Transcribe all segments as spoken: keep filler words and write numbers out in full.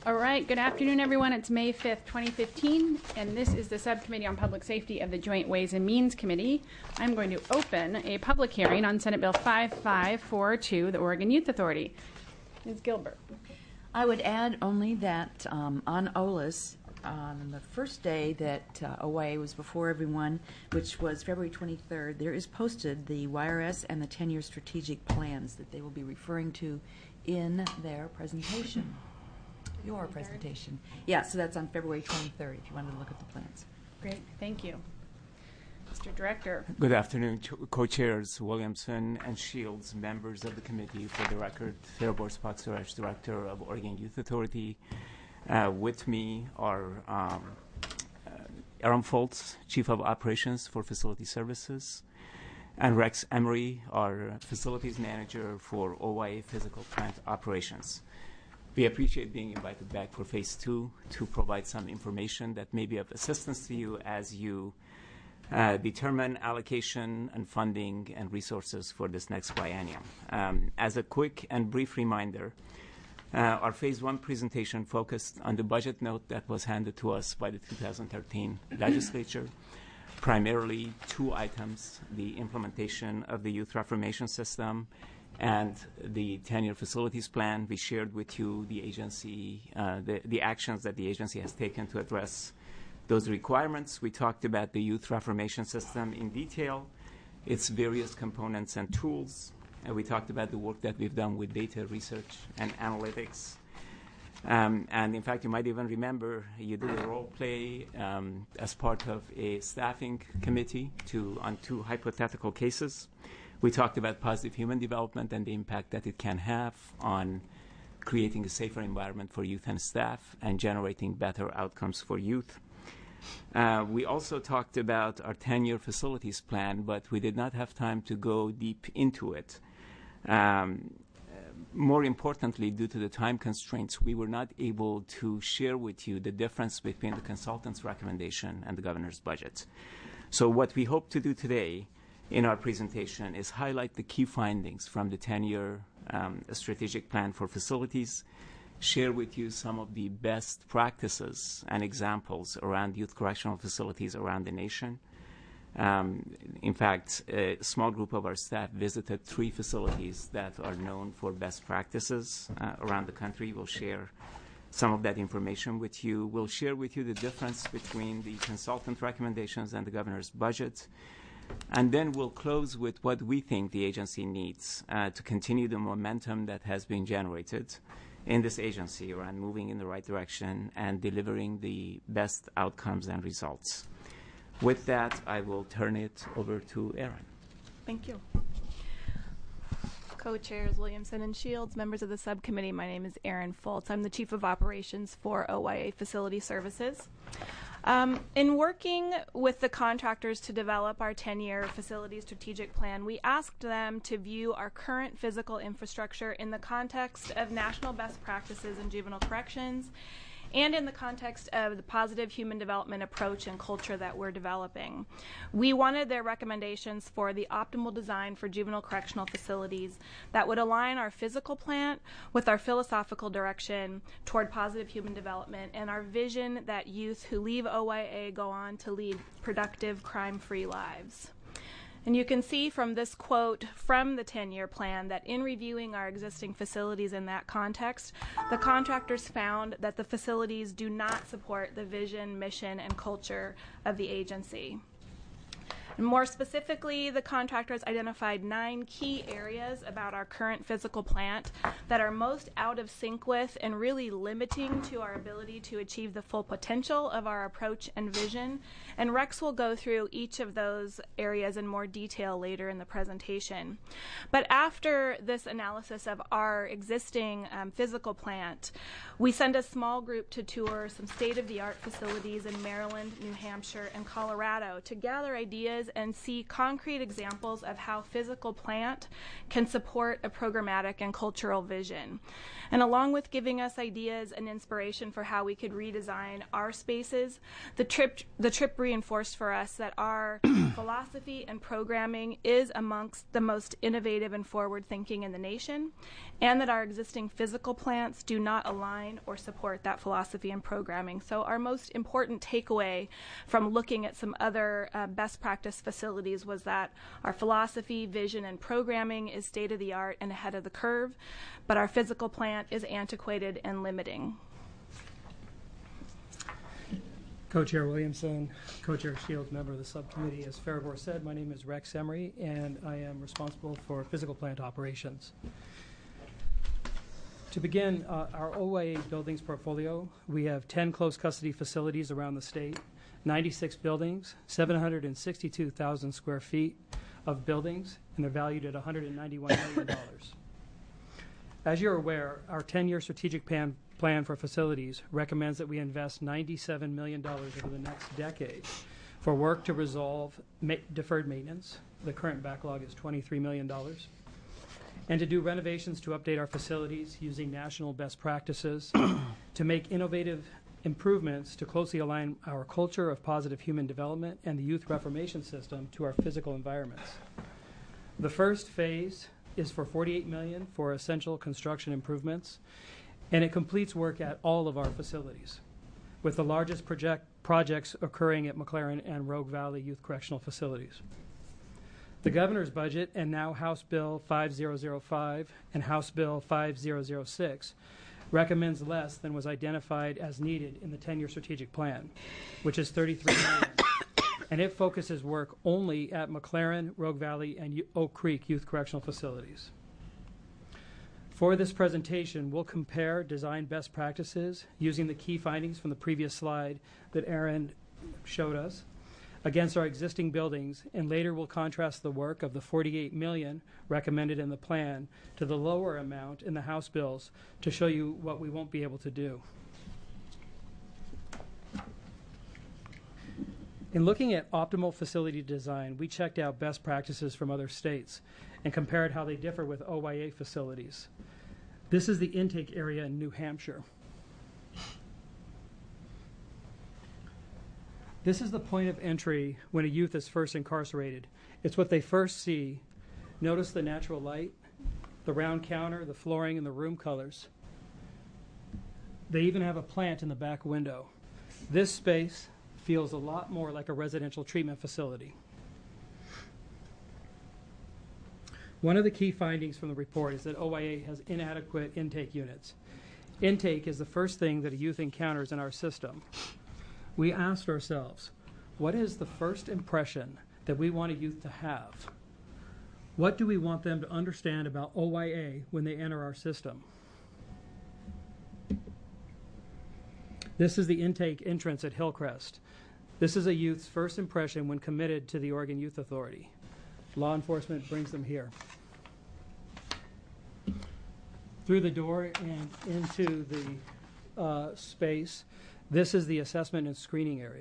All right, good afternoon, everyone. It's May fifth, twenty fifteen, and this is the Subcommittee on Public Safety of the Joint Ways and Means Committee. I'm going to open a public hearing on Senate Bill five five four two, the Oregon Youth Authority. Miz Gilbert. I would add only that um, on O L A S, on the first day that uh, O Y A was before everyone, which was February twenty-third, there is posted the Y R S and the ten-year strategic plans that they will be referring to in their presentation. Your presentation. Yeah, so that's on February twenty-third, if you wanted to look at the plans. Great, thank you. Mister Director. Good afternoon, co-chairs Williamson and Shields, members of the committee. For the record, Theobor Spotsuraj, Director of Oregon Youth Authority. Uh, with me are um, uh, Aaron Foltz, Chief of Operations for Facility Services, and Rex Emery, our Facilities Manager for O Y A Physical Plant Operations. We appreciate being invited back for phase two to provide some information that may be of assistance to you as you uh, determine allocation and funding and resources for this next biennium. Um, as a quick and brief reminder, uh, our phase one presentation focused on the budget note that was handed to us by the two thousand thirteen legislature. Primarily two items: the implementation of the Youth Reformation System and the ten-year facilities plan. We shared with you the agency, uh, the, the actions that the agency has taken to address those requirements. We talked about the Youth Reformation System in detail, its various components and tools. And we talked about the work that we've done with data research and analytics. Um, and in fact, you might even remember you did a role play um, as part of a staffing committee to, on two hypothetical cases. We talked about positive human development and the impact that it can have on creating a safer environment for youth and staff and generating better outcomes for youth. Uh, we also talked about our ten-year facilities plan, but we did not have time to go deep into it. Um, more importantly, due to the time constraints, we were not able to share with you the difference between the consultant's recommendation and the governor's budget. So what we hope to do today in our presentation is highlight the key findings from the ten-year um, strategic plan for facilities, share with you some of the best practices and examples around youth correctional facilities around the nation. Um, in fact, a small group of our staff visited three facilities that are known for best practices uh, around the country. We'll share some of that information with you. We'll share with you the difference between the consultant recommendations and the governor's budget. And then we'll close with what we think the agency needs uh, to continue the momentum that has been generated in this agency around moving in the right direction and delivering the best outcomes and results. With that, I will turn it over to Aaron. Thank you. Co-chairs Williamson and Shields, members of the subcommittee, my name is Aaron Foltz. I'm the Chief of Operations for O Y A Facility Services. Um, in working with the contractors to develop our ten-year facility strategic plan, we asked them to view our current physical infrastructure in the context of national best practices in juvenile corrections and in the context of the positive human development approach and culture that we're developing. We wanted their recommendations for the optimal design for juvenile correctional facilities that would align our physical plant with our philosophical direction toward positive human development and our vision that youth who leave O Y A go on to lead productive, crime-free lives. And you can see from this quote from the ten-year plan that in reviewing our existing facilities in that context, the contractors found that the facilities do not support the vision, mission, and culture of the agency. And more specifically, the contractors identified nine key areas about our current physical plant that are most out of sync with and really limiting to our ability to achieve the full potential of our approach and vision. And Rex will go through each of those areas in more detail later in the presentation. But after this analysis of our existing um, physical plant, we send a small group to tour some state-of-the-art facilities in Maryland, New Hampshire, and Colorado to gather ideas ideas and see concrete examples of how physical plant can support a programmatic and cultural vision. And along with giving us ideas and inspiration for how we could redesign our spaces, the trip the trip reinforced for us that our philosophy and programming is amongst the most innovative and forward-thinking in the nation, and that our existing physical plants do not align or support that philosophy and programming. So our most important takeaway from looking at some other uh, best practice facilities was that our philosophy, vision, and programming is state-of-the-art and ahead of the curve, but our physical plant is antiquated and limiting. Co-Chair Williamson, Co-Chair Shields, member of the subcommittee. As Farabor said, my name is Rex Emery, and I am responsible for physical plant operations. To begin, uh, our O Y A buildings portfolio, we have ten close custody facilities around the state, ninety-six buildings, seven hundred sixty-two thousand square feet of buildings, and they're valued at one hundred ninety-one million dollars. As you're aware, our ten-year strategic plan, plan for facilities recommends that we invest ninety-seven million dollars over the next decade for work to resolve ma- deferred maintenance. The current backlog is twenty-three million dollars. And to do renovations to update our facilities using national best practices, to make innovative improvements to closely align our culture of positive human development and the youth reformation system to our physical environments. The first phase is for forty-eight million dollars for essential construction improvements, and it completes work at all of our facilities, with the largest project projects occurring at McLaren and Rogue Valley Youth Correctional Facilities. The governor's budget, and now House Bill five thousand five and House Bill five thousand six, recommends less than was identified as needed in the ten-year strategic plan, which is thirty-three million dollars, and it focuses work only at McLaren, Rogue Valley, and U- Oak Creek Youth Correctional Facilities. For this presentation, we'll compare design best practices using the key findings from the previous slide that Aaron showed us against our existing buildings, and later we'll contrast the work of the forty-eight million dollars recommended in the plan to the lower amount in the House bills to show you what we won't be able to do. In looking at optimal facility design, we checked out best practices from other states and compared how they differ with O Y A facilities. This is the intake area in New Hampshire. This is the point of entry when a youth is first incarcerated. It's what they first see. Notice the natural light, the round counter, the flooring, and the room colors. They even have a plant in the back window. This space feels a lot more like a residential treatment facility. One of the key findings from the report is that O Y A has inadequate intake units. Intake is the first thing that a youth encounters in our system. We asked ourselves, what is the first impression that we want a youth to have? What do we want them to understand about O Y A when they enter our system? This is the intake entrance at Hillcrest. This is a youth's first impression when committed to the Oregon Youth Authority. Law enforcement brings them here. Through the door and into the uh, space, this is the assessment and screening area.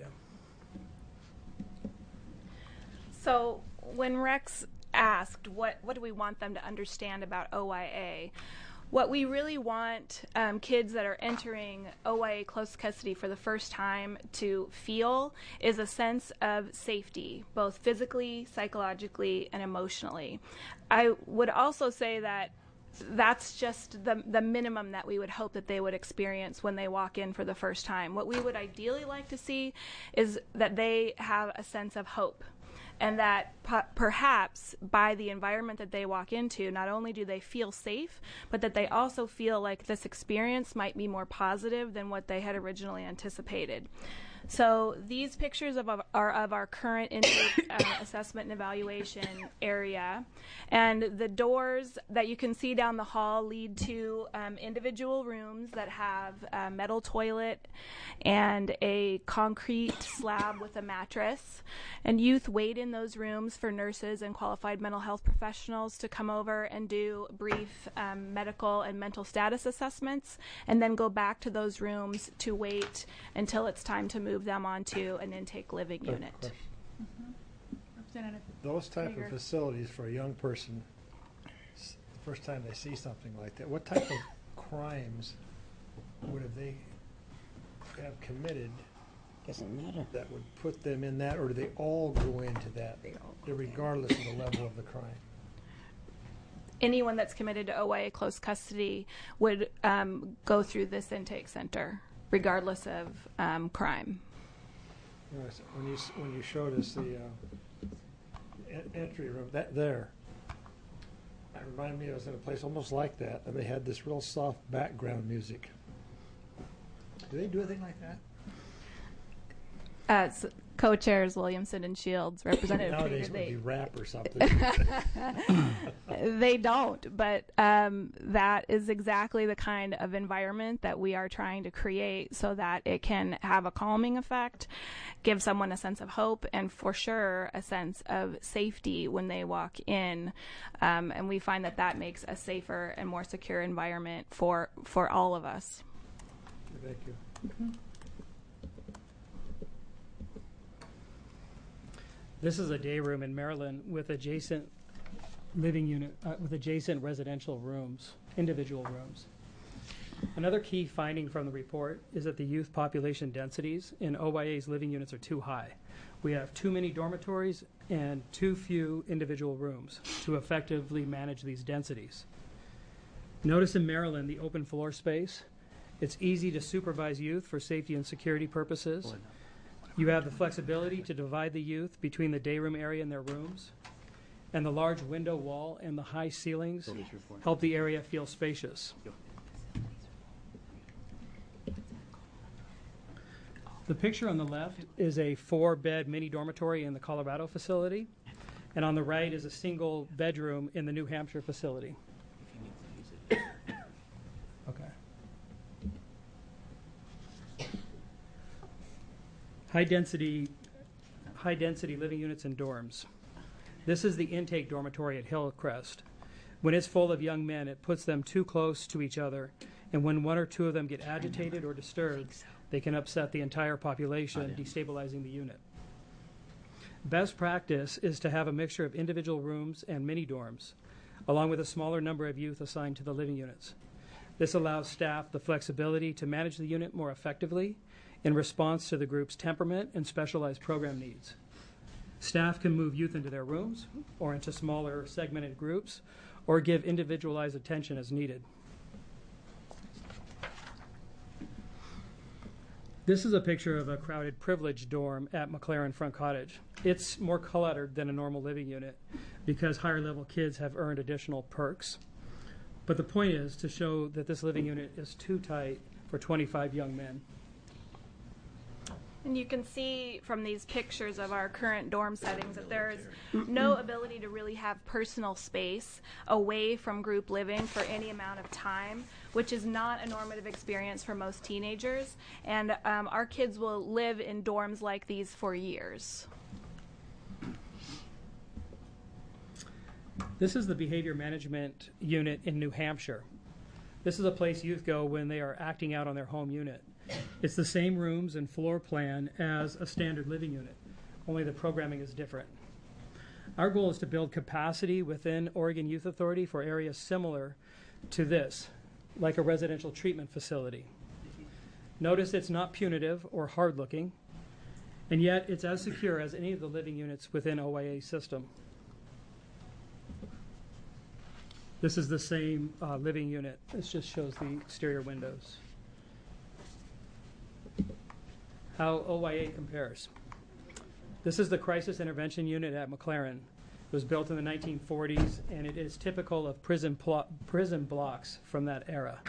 So when Rex asked what, what do we want them to understand about O Y A, what we really want um, kids that are entering O Y A close custody for the first time to feel is a sense of safety, both physically, psychologically, and emotionally. I would also say that that's just the the minimum that we would hope that they would experience when they walk in for the first time. What we would ideally like to see is that they have a sense of hope, and that p- perhaps by the environment that they walk into, not only do they feel safe, but that they also feel like this experience might be more positive than what they had originally anticipated. So these pictures of, of, are of our current intake uh, assessment and evaluation area. And the doors that you can see down the hall lead to um, individual rooms that have a metal toilet and a concrete slab with a mattress. And youth wait in those rooms for nurses and qualified mental health professionals to come over and do brief um, medical and mental status assessments, and then go back to those rooms to wait until it's time to move them onto an intake living unit. If Williamson and a Those type Krieger. of facilities for a young person, s- the first time they see something like that, what type of crimes would have they have committed Doesn't matter. that would put them in that, or do they all go into that, regardless of the level of the crime? Anyone that's committed to O Y A close custody would um, go through this intake center, regardless of um, crime. You know, so when you s- when you showed us the uh, en- entry room, that there, it reminded me I was in a place almost like that, and they had this real soft background music. Do they do anything like that? Uh, s- co-chairs Williamson and Shields, Representative Nowadays Krieger, it would they, be rap or something. they don't, but um, that is exactly the kind of environment that we are trying to create so that it can have a calming effect, give someone a sense of hope, and for sure a sense of safety when they walk in. Um, and we find that that makes a safer and more secure environment for, for all of us. Thank you. This is a day room in Maryland with adjacent living unit, uh, with adjacent residential rooms, individual rooms. Another key finding from the report is that the youth population densities in O Y A's living units are too high. We have too many dormitories and too few individual rooms to effectively manage these densities. Notice in Maryland the open floor space. It's easy to supervise youth for safety and security purposes. You have the flexibility to divide the youth between the day room area and their rooms. And the large window wall and the high ceilings help the area feel spacious. The picture on the left is a four-bed mini dormitory in the Colorado facility, and on the right is a single bedroom in the New Hampshire facility. Okay. High density, high density living units and dorms. This is the intake dormitory at Hillcrest. When it's full of young men, it puts them too close to each other, and when one or two of them get agitated or disturbed, they can upset the entire population, destabilizing the unit. Best practice is to have a mixture of individual rooms and mini dorms, along with a smaller number of youth assigned to the living units. This allows staff the flexibility to manage the unit more effectively in response to the group's temperament and specialized program needs. Staff can move youth into their rooms or into smaller segmented groups or give individualized attention as needed. This is a picture of a crowded privileged dorm at McLaren Front Cottage. It's more cluttered than a normal living unit because higher level kids have earned additional perks. But the point is to show that this living unit is too tight for twenty-five young men. And you can see from these pictures of our current dorm settings that there's no ability to really have personal space away from group living for any amount of time, which is not a normative experience for most teenagers. And um, our kids will live in dorms like these for years. This is the behavior management unit in New Hampshire. This is a place youth go when they are acting out on their home unit. It's the same rooms and floor plan as a standard living unit, only the programming is different. Our goal is to build capacity within Oregon Youth Authority for areas similar to this, like a residential treatment facility. Notice it's not punitive or hard-looking, and yet it's as secure as any of the living units within O Y A system. This is the same uh, living unit. This just shows the exterior windows. How O Y A compares. This is the crisis intervention unit at McLaren. It was built in the nineteen forties, and it is typical of prison, pl- prison blocks from that era.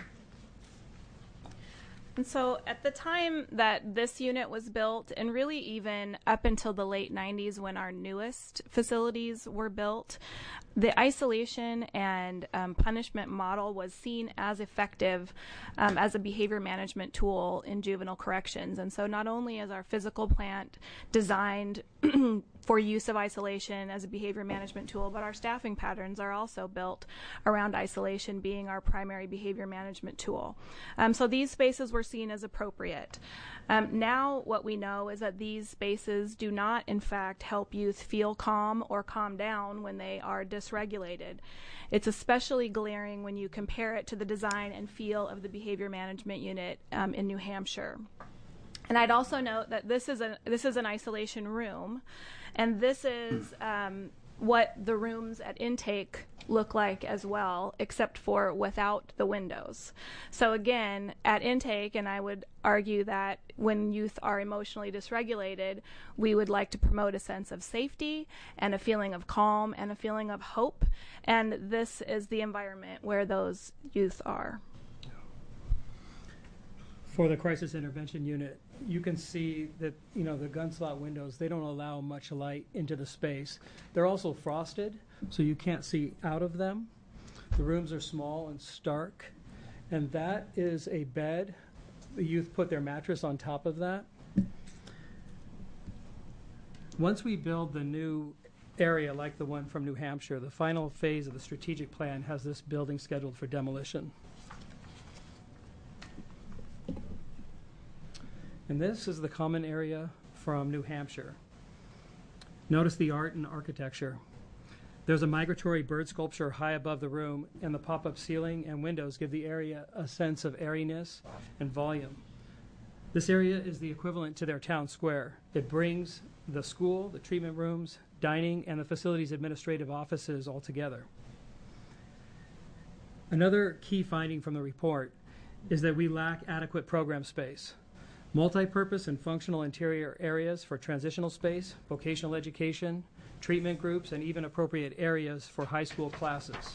And so at the time that this unit was built, and really even up until the late nineties when our newest facilities were built, the isolation and um, punishment model was seen as effective um, as a behavior management tool in juvenile corrections. And so not only is our physical plant designed for use of isolation as a behavior management tool, but our staffing patterns are also built around isolation being our primary behavior management tool. Um, so these spaces were seen as appropriate. Um, now what we know is that these spaces do not, in fact, help youth feel calm or calm down when they are dysregulated. It's especially glaring when you compare it to the design and feel of the behavior management unit um, in New Hampshire. And I'd also note that this is a this is an isolation room, and this is um, what the rooms at intake look like as well, except for without the windows. So again, at intake, and I would argue that when youth are emotionally dysregulated, we would like to promote a sense of safety and a feeling of calm and a feeling of hope, and this is the environment where those youth are. For the crisis intervention unit, you can see that, you know, the gun slot windows, they don't allow much light into the space. They're also frosted, so you can't see out of them. The rooms are small and stark, and that is a bed. The youth put their mattress on top of that. Once we build the new area like the one from New Hampshire, the final phase of the strategic plan has this building scheduled for demolition. And this is the common area from New Hampshire. Notice the art and architecture. There's a migratory bird sculpture high above the room, and the pop-up ceiling and windows give the area a sense of airiness and volume. This area is the equivalent to their town square. It brings the school, the treatment rooms, dining, and the facility's administrative offices all together. Another key finding from the report is that we lack adequate program space. Multi-purpose and functional interior areas for transitional space, vocational education, treatment groups, and even appropriate areas for high school classes.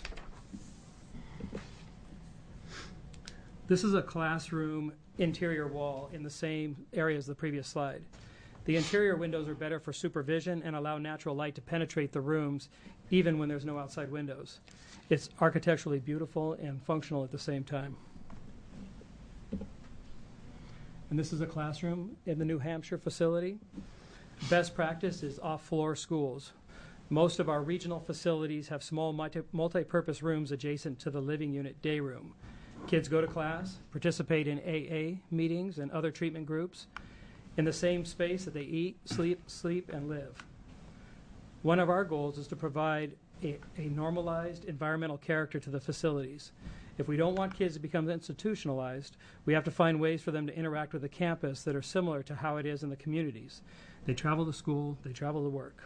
This is a classroom interior wall in the same area as the previous slide. The interior windows are better for supervision and allow natural light to penetrate the rooms even when there's no outside windows. It's architecturally beautiful and functional at the same time. And this is a classroom in the New Hampshire facility. Best practice is off-floor schools. Most of our regional facilities have small multi- multi-purpose rooms adjacent to the living unit day room. Kids go to class, participate in A A meetings and other treatment groups in the same space that they eat, sleep, sleep, and live. One of our goals is to provide a, a normalized environmental character to the facilities. If we don't want kids to become institutionalized, we have to find ways for them to interact with the campus that are similar to how it is in the communities. They travel to school, they travel to work.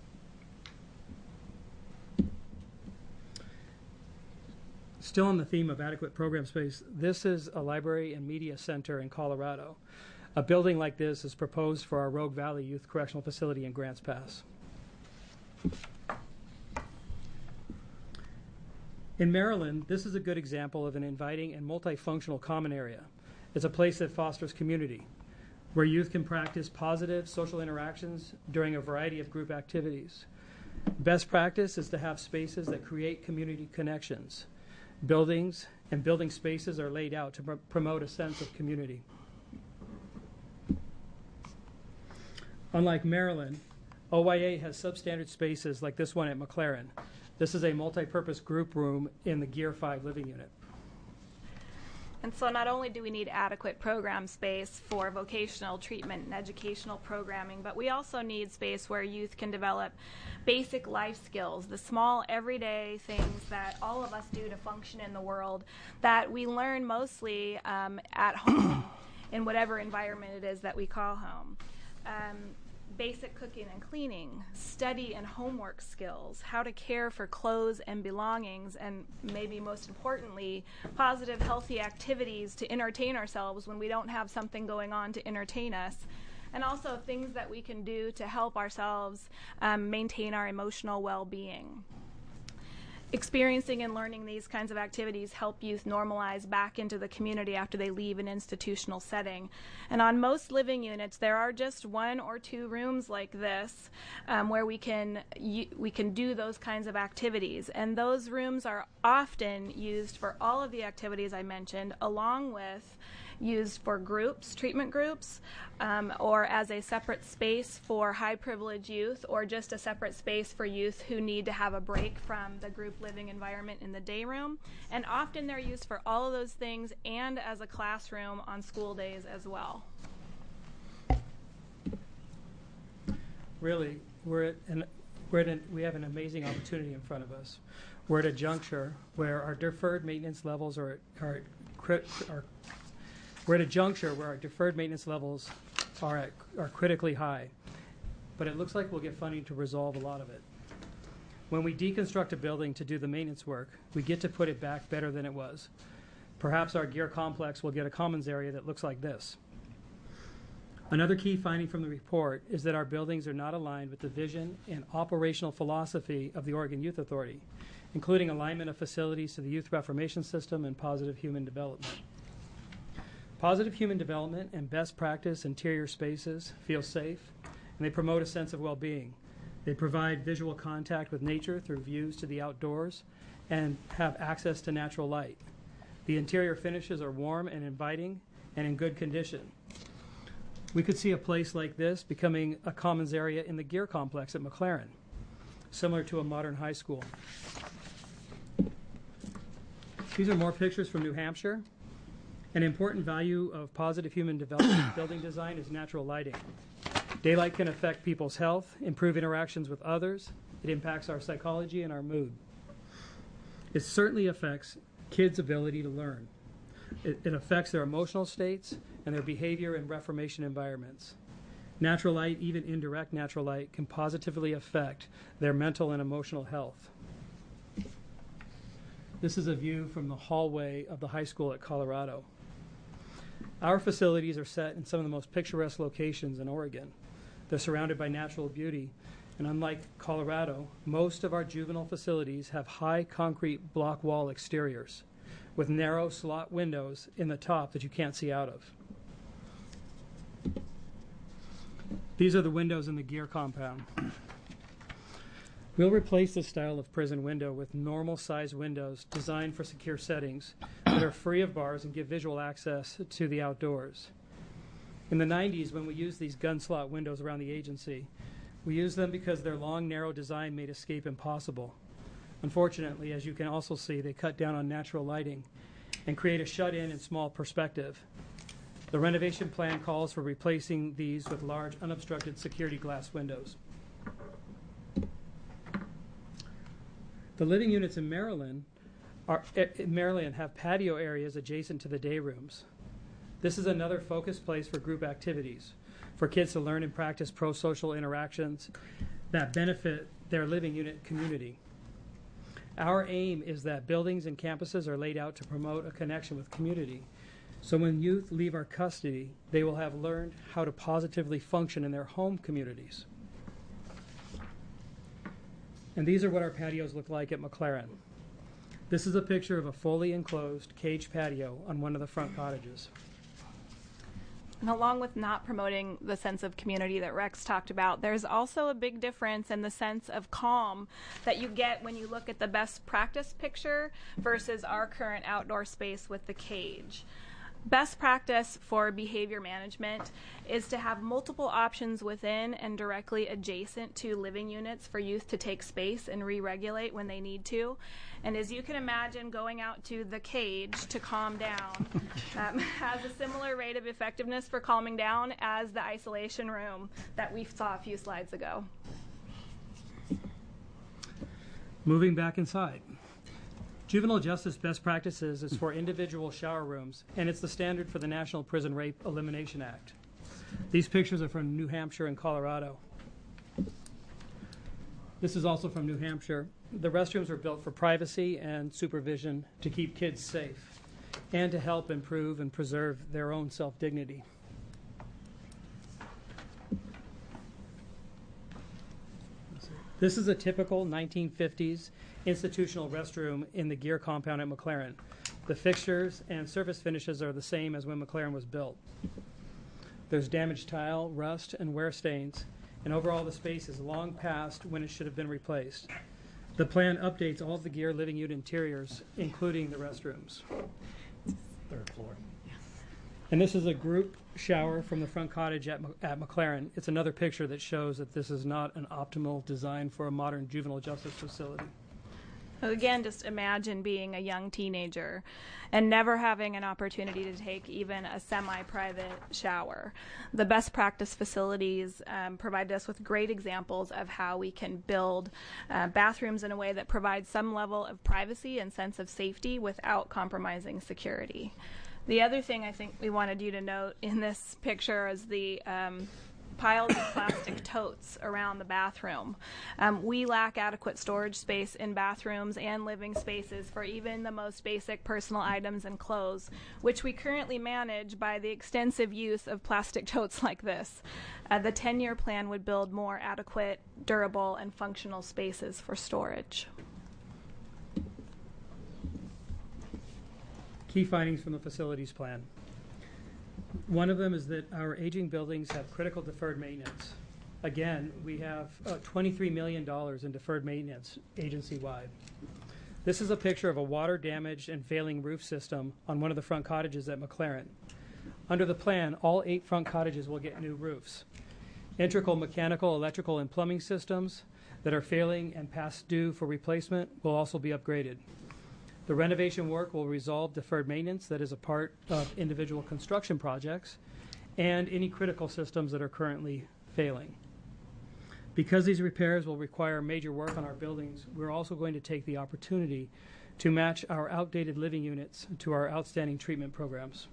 Still on the theme of adequate program space, this is a library and media center in Colorado. A building like this is proposed for our Rogue Valley Youth Correctional Facility in Grants Pass. In Maryland, this is a good example of an inviting and multifunctional common area. It's a place that fosters community, where youth can practice positive social interactions during a variety of group activities. Best practice is to have spaces that create community connections. Buildings and building spaces are laid out to pr- promote a sense of community. Unlike Maryland, O Y A has substandard spaces like this one at McLaren. This is a multi-purpose group room in the Gear five living unit. And so not only do we need adequate program space for vocational treatment and educational programming, but we also need space where youth can develop basic life skills, the small everyday things that all of us do to function in the world that we learn mostly um, at home in whatever environment it is that we call home. Um, basic cooking and cleaning, study and homework skills, how to care for clothes and belongings, and maybe most importantly, positive, healthy activities to entertain ourselves when we don't have something going on to entertain us, and also things that we can do to help ourselves um, maintain our emotional well-being. Experiencing and learning these kinds of activities help youth normalize back into the community after they leave an institutional setting. And on most living units, there are just one or two rooms like this um, where we can we can do those kinds of activities. And those rooms are often used for all of the activities I mentioned, along with used for groups, treatment groups, um, or as a separate space for high privilege youth, or just a separate space for youth who need to have a break from the group living environment in the day room. And often they're used for all of those things and as a classroom on school days as well. Really, we're at an, we're at an, we have an amazing opportunity in front of us. We're at a juncture where our deferred maintenance levels are, are, crit, are we're at a juncture where our deferred maintenance levels are at, are critically high, but it looks like we'll get funding to resolve a lot of it. When we deconstruct a building to do the maintenance work, we get to put it back better than it was. Perhaps our gear complex will get a commons area that looks like this. Another key finding from the report is that our buildings are not aligned with the vision and operational philosophy of the Oregon Youth Authority, including alignment of facilities to the Youth Reformation System and positive human development. Positive human development and best practice interior spaces feel safe, and they promote a sense of well-being. They provide visual contact with nature through views to the outdoors and have access to natural light. The interior finishes are warm and inviting and in good condition. We could see a place like this becoming a commons area in the gear complex at McLaren, similar to a modern high school. These are more pictures from New Hampshire. An important value of positive human development building design is natural lighting. Daylight can affect people's health, improve interactions with others. It impacts our psychology and our mood. It certainly affects kids' ability to learn. It, it affects their emotional states and their behavior in reformation environments. Natural light, even indirect natural light, can positively affect their mental and emotional health. This is a view from the hallway of the high school at Colorado. Our facilities are set in some of the most picturesque locations in Oregon. They're surrounded by natural beauty, and unlike Colorado, most of our juvenile facilities have high concrete block wall exteriors with narrow slot windows in the top that you can't see out of. These are the windows in the gear compound. We'll replace this style of prison window with normal size windows designed for secure settings that are free of bars and give visual access to the outdoors. In the nineties, when we used these gun slot windows around the agency, we used them because their long, narrow design made escape impossible. Unfortunately, as you can also see, they cut down on natural lighting and create a shut-in and small perspective. The renovation plan calls for replacing these with large, unobstructed security glass windows. The living units in Maryland, are, in Maryland have patio areas adjacent to the day rooms. This is another focused place for group activities, for kids to learn and practice pro-social interactions that benefit their living unit community. Our aim is that buildings and campuses are laid out to promote a connection with community. So when youth leave our custody, they will have learned how to positively function in their home communities. And these are what our patios look like at McLaren. This is a picture of a fully enclosed cage patio on one of the front cottages. And along with not promoting the sense of community that Rex talked about, there's also a big difference in the sense of calm that you get when you look at the best practice picture versus our current outdoor space with the cage. Best practice for behavior management is to have multiple options within and directly adjacent to living units for youth to take space and re-regulate when they need to. And as you can imagine, going out to the cage to calm down um, has a similar rate of effectiveness for calming down as the isolation room that we saw a few slides ago. Moving back inside. Juvenile justice best practices is for individual shower rooms, and it's the standard for the National Prison Rape Elimination Act. These pictures are from New Hampshire and Colorado. This is also from New Hampshire. The restrooms were built for privacy and supervision to keep kids safe and to help improve and preserve their own self-dignity. This is a typical nineteen fifties institutional restroom in the gear compound at McLaren. The fixtures and surface finishes are the same as when McLaren was built. There's damaged tile, rust, and wear stains, and overall the space is long past when it should have been replaced. The plan updates all of the gear living unit interiors, including the restrooms. Third floor. And this is a group shower from the front cottage at, at McLaren. It's another picture that shows that this is not an optimal design for a modern juvenile justice facility. Again, just imagine being a young teenager and never having an opportunity to take even a semi-private shower. The best practice facilities um, provide us with great examples of how we can build uh, bathrooms in a way that provides some level of privacy and sense of safety without compromising security. The other thing I think we wanted you to note in this picture is the um, piles of plastic totes around the bathroom. Um, we lack adequate storage space in bathrooms and living spaces for even the most basic personal items and clothes, which we currently manage by the extensive use of plastic totes like this. Uh, the ten-year plan would build more adequate, durable, and functional spaces for storage. Key findings from the facilities plan. One of them is that our aging buildings have critical deferred maintenance. Again, we have uh, twenty-three million dollars in deferred maintenance agency-wide. This is a picture of a water-damaged and failing roof system on one of the front cottages at McLaren. Under the plan, all eight front cottages will get new roofs. Integral mechanical, electrical, and plumbing systems that are failing and past due for replacement will also be upgraded. The renovation work will resolve deferred maintenance that is a part of individual construction projects and any critical systems that are currently failing. Because these repairs will require major work on our buildings, we're also going to take the opportunity to match our outdated living units to our outstanding treatment programs.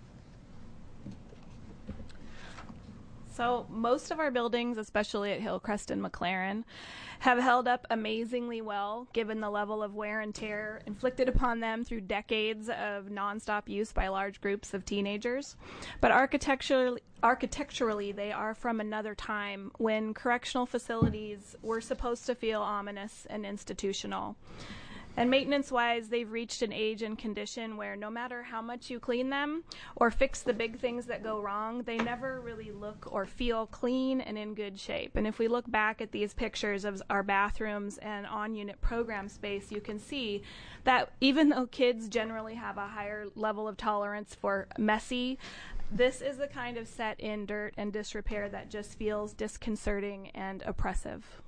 So most of our buildings, especially at Hillcrest and McLaren, have held up amazingly well given the level of wear and tear inflicted upon them through decades of nonstop use by large groups of teenagers. But architecturally, architecturally, they are from another time when correctional facilities were supposed to feel ominous and institutional. And maintenance-wise, they've reached an age and condition where no matter how much you clean them or fix the big things that go wrong, they never really look or feel clean and in good shape. And if we look back at these pictures of our bathrooms and on-unit program space, you can see that even though kids generally have a higher level of tolerance for messy, this is the kind of set in dirt and disrepair that just feels disconcerting and oppressive.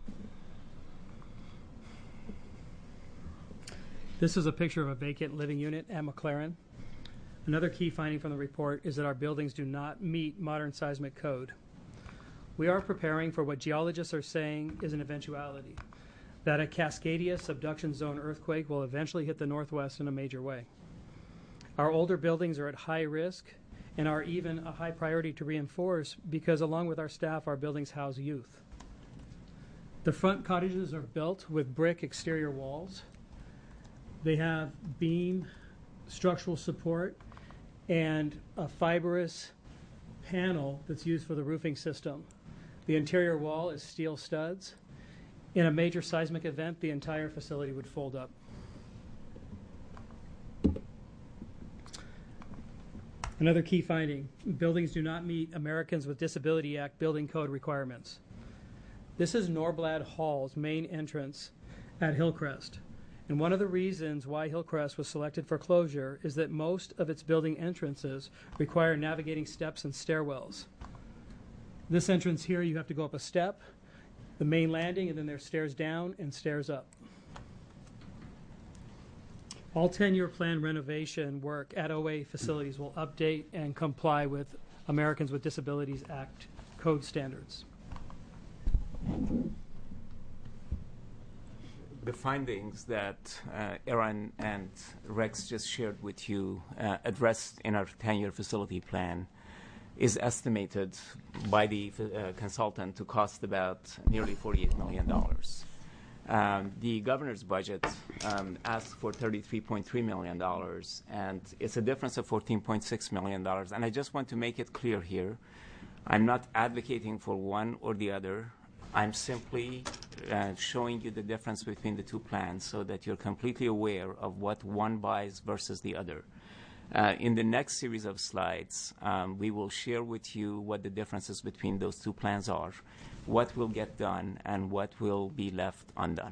This is a picture of a vacant living unit at McLaren. Another key finding from the report is that our buildings do not meet modern seismic code. We are preparing for what geologists are saying is an eventuality, that a Cascadia subduction zone earthquake will eventually hit the Northwest in a major way. Our older buildings are at high risk and are even a high priority to reinforce because along with our staff, our buildings house youth. The front cottages are built with brick exterior walls. They have beam structural support and a fibrous panel that's used for the roofing system. The interior wall is steel studs. In a major seismic event, the entire facility would fold up. Another key finding, buildings do not meet Americans with Disability Act building code requirements. This is Norblad Hall's main entrance at Hillcrest. And one of the reasons why Hillcrest was selected for closure is that most of its building entrances require navigating steps and stairwells. This entrance here, you have to go up a step, the main landing, and then there's stairs down and stairs up. All ten-year plan renovation work at O A facilities will update and comply with Americans with Disabilities Act code standards. The findings that uh, Aaron and Rex just shared with you, uh, addressed in our ten-year facility plan, is estimated by the uh, consultant to cost about nearly forty-eight million dollars. Um, the governor's budget um, asked for thirty-three point three million dollars, and it's a difference of fourteen point six million dollars. And I just want to make it clear here, I'm not advocating for one or the other. I'm simply uh, showing you the difference between the two plans so that you're completely aware of what one buys versus the other. Uh, in the next series of slides, um, we will share with you what the differences between those two plans are, what will get done, and what will be left undone.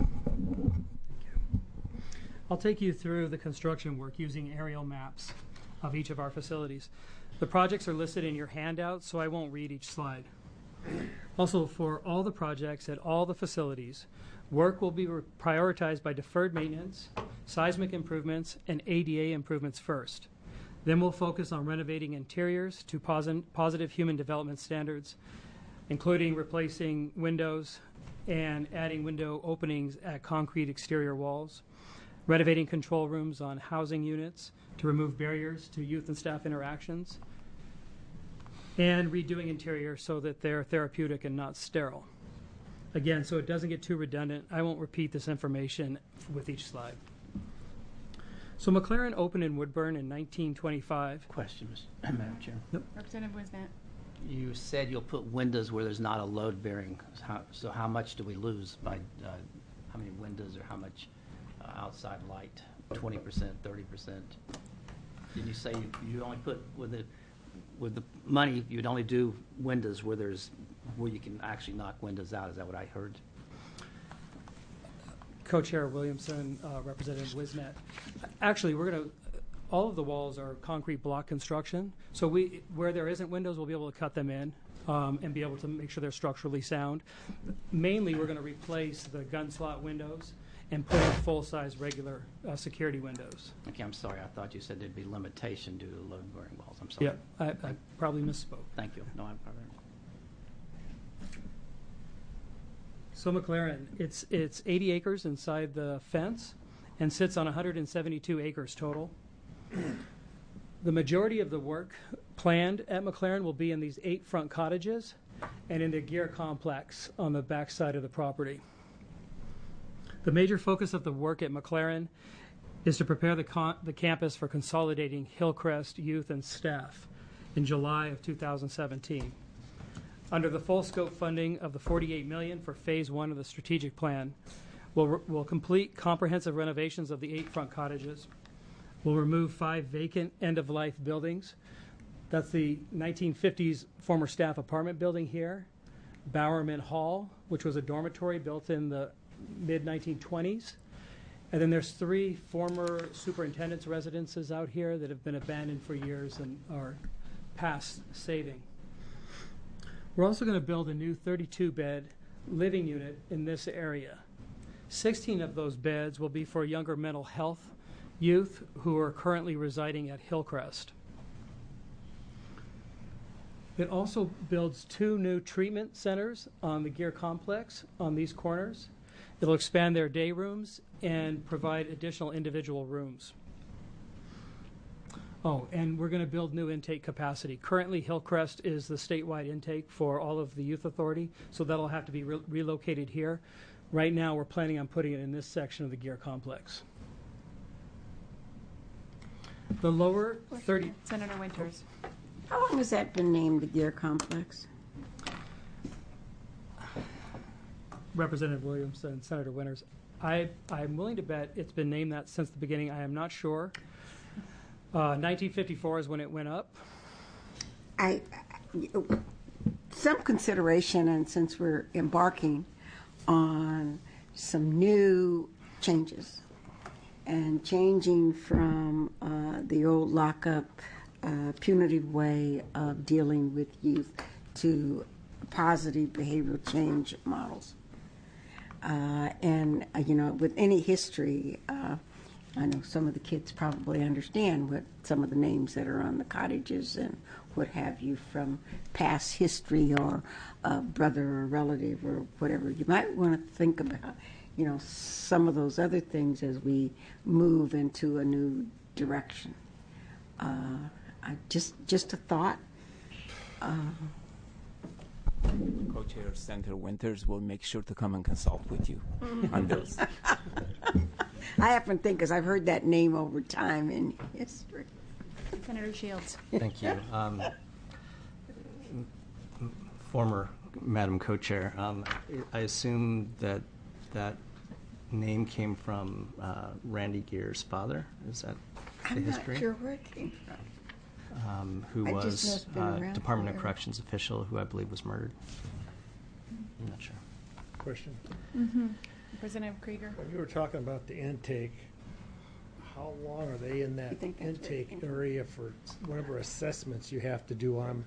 I'll take you through the construction work using aerial maps. of each of our facilities. The projects are listed in your handout, so I won't read each slide. Also, for all the projects at all the facilities, work will be re- prioritized by deferred maintenance, seismic improvements, and A D A improvements first. Then we'll focus on renovating interiors to posi- positive human development standards, including replacing windows and adding window openings at concrete exterior walls, renovating control rooms on housing units to remove barriers to youth and staff interactions, and redoing interior so that they're therapeutic and not sterile. Again, so it doesn't get too redundant, I won't repeat this information with each slide. So McLaren opened in Woodburn in nineteen twenty-five. Question, Mister Madam Chair. Representative Wisnett. You said you'll put windows where there's not a load bearing. How, so how much do we lose by uh, how many windows or how much uh, outside light? twenty percent, thirty percent? Didn't you say you, you only put with the with the money you'd only do windows where there's where you can actually knock windows out? Is that what I heard? Co-Chair Williamson, uh, Representative Wisnet. Actually, we're going to, all of the walls are concrete block construction. So we, where there isn't windows, we'll be able to cut them in um, and be able to make sure they're structurally sound. Mainly, we're going to replace the gun slot windows and put in full-size regular uh, security windows. Okay, I'm sorry. I thought you said there'd be limitation due to the load bearing walls. I'm sorry. Yeah, I, I probably misspoke. Thank you. No, I'm probably. So McLaren, it's it's eighty acres inside the fence and sits on one hundred seventy-two acres total. The majority of the work planned at McLaren will be in these eight front cottages and in the gear complex on the back side of the property. The major focus of the work at McLaren is to prepare the, con- the campus for consolidating Hillcrest youth and staff in July of two thousand seventeen. Under the full scope funding of the forty-eight million dollars for phase one of the strategic plan, we'll, re- we'll complete comprehensive renovations of the eight front cottages. We'll remove five vacant end-of-life buildings. That's the nineteen fifties former staff apartment building here, Bowerman Hall, which was a dormitory built in the mid nineteen twenties. And then there's three former superintendent's residences out here that have been abandoned for years and are past saving. We're also going to build a new thirty-two bed living unit in this area. sixteen of those beds will be for younger mental health youth who are currently residing at Hillcrest. It also builds two new treatment centers on the gear complex on these corners. It'll expand their day rooms and provide additional individual rooms. Oh, and we're going to build new intake capacity. Currently, Hillcrest is the statewide intake for all of the youth authority, so that'll have to be re- relocated here. Right now, we're planning on putting it in this section of the gear complex. The lower thirty... Senator Winters. How long has that been named the Gear Complex? Representative Williamson, Senator Winters, I, I'm willing to bet it's been named that since the beginning. I am not sure. Uh, nineteen fifty-four is when it went up. I, some consideration, and since we're embarking on some new changes and changing from uh, the old lockup uh, punitive way of dealing with youth to positive behavioral change models. Uh, and, uh, you know, with any history, uh, I know some of the kids probably understand what some of the names that are on the cottages and what have you from past history or a brother or relative or whatever. You might want to think about, you know, some of those other things as we move into a new direction. Uh, I just, just a thought. Uh, Co-Chair Senator Winters will make sure to come and consult with you on those. I happen to think, because I've heard that name over time in history. Senator Shields. Thank you. Um, m- former Madam Co-Chair, um, I assume that that name came from uh, Randy Gear's father. Is that the I'm history? not sure where it came from. Um, who I just know was it's been uh, around Department of forever. Corrections official who I believe was murdered. I'm not sure. Question. Mm-hmm. Representative Krieger. When you were talking about the intake, how long are they in that You think that's intake right? area for whatever assessments you have to do on them?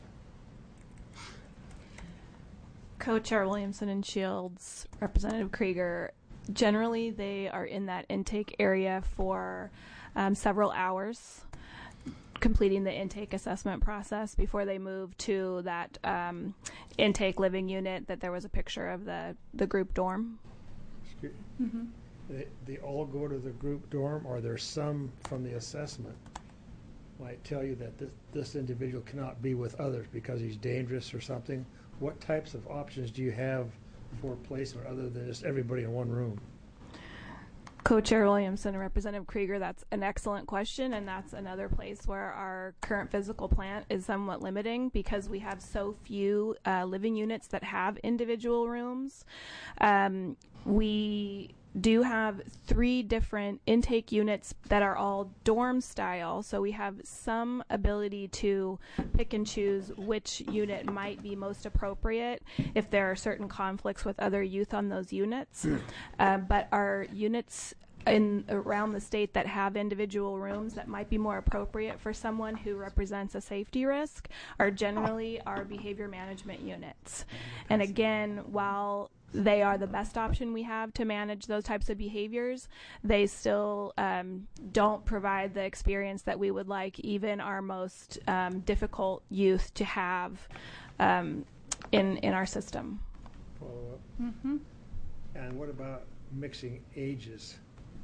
Co-Chair Williamson and Shields, Representative Krieger, generally they are in that intake area for um, several hours, completing the intake assessment process before they move to that um, intake living unit that there was a picture of the, the group dorm. Excuse- Mm-hmm. They, they all go to the group dorm, or there's some from the assessment might tell you that this, this individual cannot be with others because he's dangerous or something? What types of options do you have for placement other than just everybody in one room? Co-Chair Williamson and Representative Krieger, that's an excellent question, and that's another place where our current physical plant is somewhat limiting because we have so few uh, living units that have individual rooms. Um, we do have three different intake units that are all dorm style, so we have some ability to pick and choose which unit might be most appropriate if there are certain conflicts with other youth on those units. Uh, but our units in around the state that have individual rooms that might be more appropriate for someone who represents a safety risk are generally our behavior management units. And again, while they are the best option we have to manage those types of behaviors, they still um, don't provide the experience that we would like even our most um, difficult youth to have um, in, in our system. Follow up. Mm-hmm. And what about mixing ages?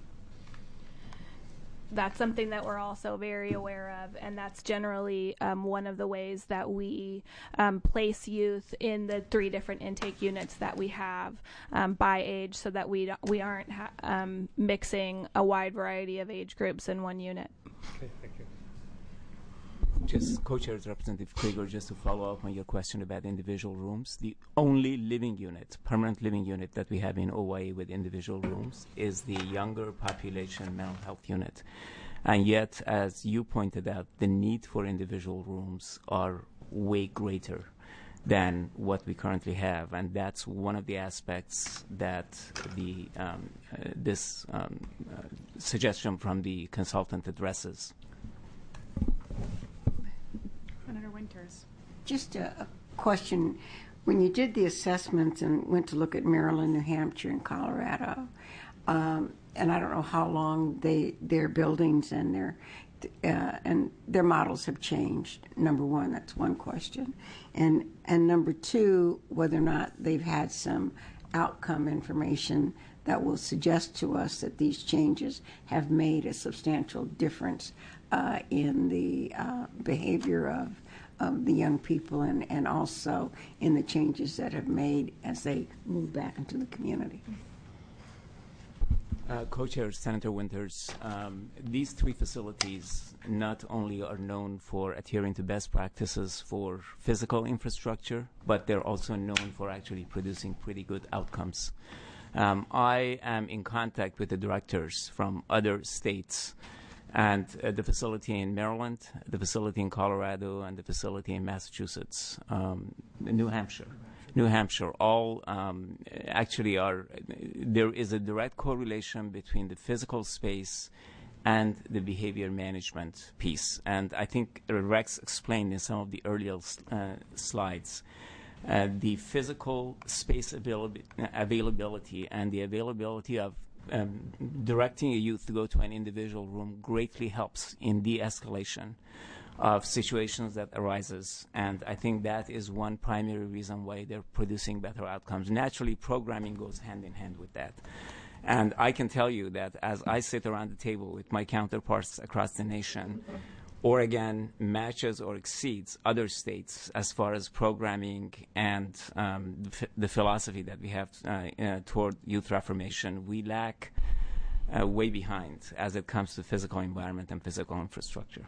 That's something that we're also very aware of, and that's generally um, one of the ways that we um, place youth in the three different intake units that we have um, by age, so that we don't, we aren't ha- um, mixing a wide variety of age groups in one unit. Okay, thank you. Just co-chairs Representative Krieger, just to follow up on your question about individual rooms, the only living unit, permanent living unit that we have in O Y A with individual rooms is the younger population mental health unit. And yet, as you pointed out, the need for individual rooms are way greater than what we currently have, and that's one of the aspects that the um, uh, this um, uh, suggestion from the consultant addresses. Senator Winters. Just a, a question. When you did the assessments and went to look at Maryland, New Hampshire, and Colorado, um, and I don't know how long they their buildings and their uh, and their models have changed. Number one, that's one question, and and number two, whether or not they've had some outcome information that will suggest to us that these changes have made a substantial difference uh, in the uh, behavior of, of the young people, and, and also in the changes that have made as they move back into the community. Uh, Co-Chair Senator Winters, um, these three facilities not only are known for adhering to best practices for physical infrastructure, but they're also known for actually producing pretty good outcomes. Um, I am in contact with the directors from other states, and uh, the facility in Maryland, the facility in Colorado, and the facility in Massachusetts, um, New Hampshire. New Hampshire, all um, actually are, there is a direct correlation between the physical space and the behavior management piece. And I think Rex explained in some of the earlier uh, slides, uh, the physical space availab- availability and the availability of um, directing a youth to go to an individual room greatly helps in de-escalation of situations that arises, and I think that is one primary reason why they're producing better outcomes. Naturally, programming goes hand in hand with that. And I can tell you that as I sit around the table with my counterparts across the nation, Oregon matches or exceeds other states as far as programming and um, the, f- the philosophy that we have uh, uh, toward youth reformation. We lack uh, way behind as it comes to physical environment and physical infrastructure.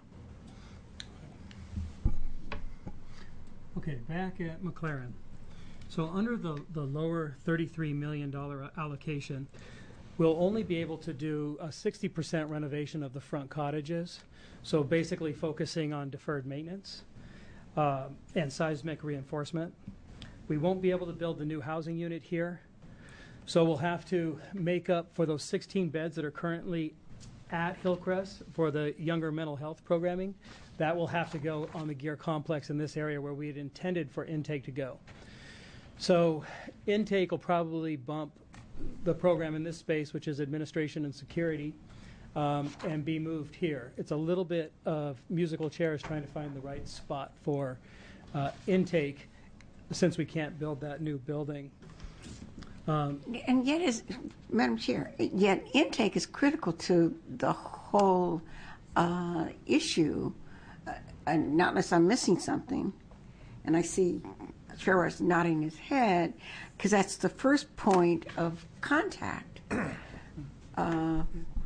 Okay, back at McLaren. So under the, the lower thirty-three million dollars allocation, we'll only be able to do a sixty percent renovation of the front cottages. So basically focusing on deferred maintenance uh, and seismic reinforcement. We won't be able to build the new housing unit here. So we'll have to make up for those sixteen beds that are currently at Hillcrest for the younger mental health programming. That will have to go on the Gear complex in this area where we had intended for intake to go. So intake will probably bump the program in this space, which is administration and security, um, and be moved here. It's a little bit of musical chairs trying to find the right spot for uh, intake, since we can't build that new building. Um, And yet, is Madam Chair, yet intake is critical to the whole uh, issue, uh, and not unless I'm missing something. And I see Chairperson nodding his head, because that's the first point of contact. Uh,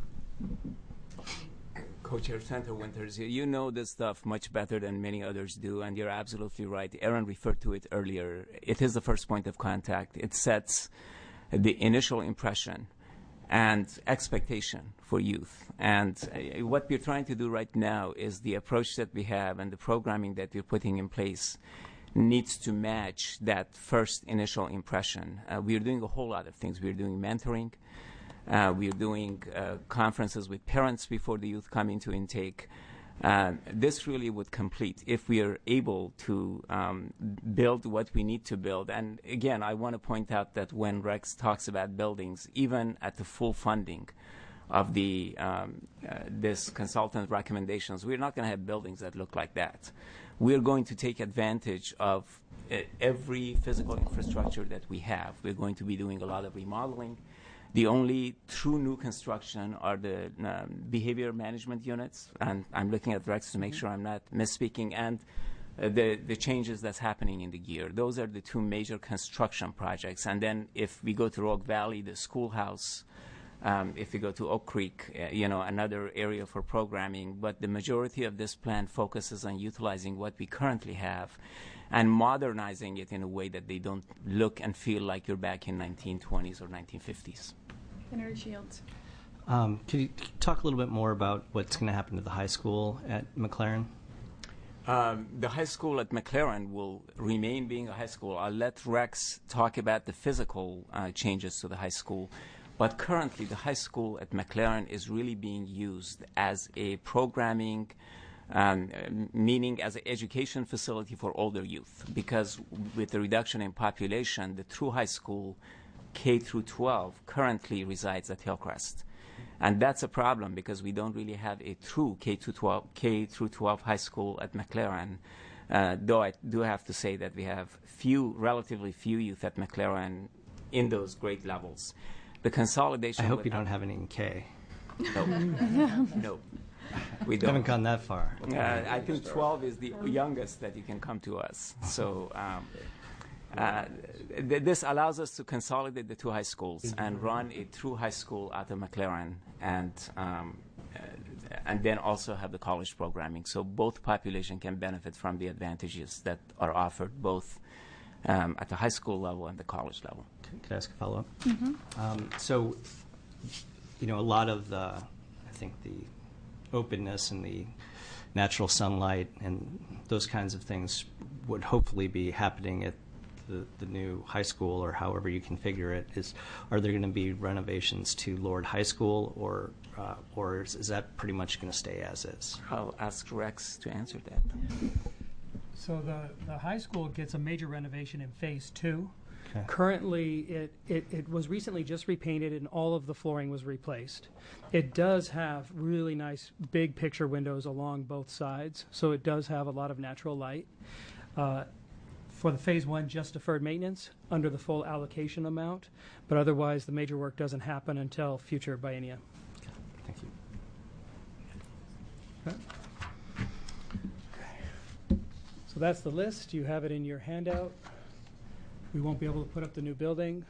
Co-Chair Senator Winters, you know this stuff much better than many others do, and you're absolutely right. Aaron referred to it earlier. It is the first point of contact. It sets the initial impression and expectation for youth. And uh, what we're trying to do right now is the approach that we have and the programming that we're putting in place needs to match that first initial impression. Uh, we're doing a whole lot of things. We're doing mentoring. Uh, we're doing uh, conferences with parents before the youth come into intake. Uh, this really would complete if we are able to um, build what we need to build. And again, I want to point out that when Rex talks about buildings, even at the full funding of the um, uh, this consultant recommendations, we're not going to have buildings that look like that. We're going to take advantage of uh, every physical infrastructure that we have. We're going to be doing a lot of remodeling. The only true new construction are the um, behavior management units, and I'm looking at Rex to make sure I'm not misspeaking, and uh, the, the changes that's happening in the Gear. Those are the two major construction projects. And then if we go to Rogue Valley, the schoolhouse, um, if we go to Oak Creek, uh, you know, another area for programming. But the majority of this plan focuses on utilizing what we currently have and modernizing it in a way that they don't look and feel like you're back in nineteen twenties or nineteen fifties. Senator Shields. Um, could you talk a little bit more about what's going to happen to the high school at McLaren? Um, the high school at McLaren will remain being a high school. I'll let Rex talk about the physical uh, changes to the high school. But currently, the high school at McLaren is really being used as a programming, um, meaning as an education facility for older youth. Because with the reduction in population, the true high school, K through twelve, currently resides at Hillcrest. And that's a problem because we don't really have a true K through twelve, K through twelve high school at McLaren. Uh, though I do have to say that we have few, relatively few youth at McLaren in those grade levels. The consolidation. I hope you don't have any in K. No, no, we We don't. haven't gone that far. Uh, I think twelve is the youngest that you can come to us. So um, uh, th- this allows us to consolidate the two high schools and run a true high school out of McLaren, and um, uh, and then also have the college programming. So both population can benefit from the advantages that are offered both um, at the high school level and the college level. Could I ask a follow-up? Mm-hmm. Um, so, you know, a lot of the, I think the openness and the natural sunlight and those kinds of things would hopefully be happening at the, the new high school, or however you configure it. Is are there going to be renovations to Lord High School, or uh, or is, is that pretty much going to stay as is? I'll ask Rex to answer that. So the, the high school gets a major renovation in phase two. Okay. Currently, it, it, it was recently just repainted and all of the flooring was replaced. It does have really nice big picture windows along both sides, so it does have a lot of natural light. Uh, for the phase one, just deferred maintenance under the full allocation amount, but otherwise the major work doesn't happen until future biennia. Thank you. Okay. So that's the list. You have it in your handout. We won't be able to put up the new building.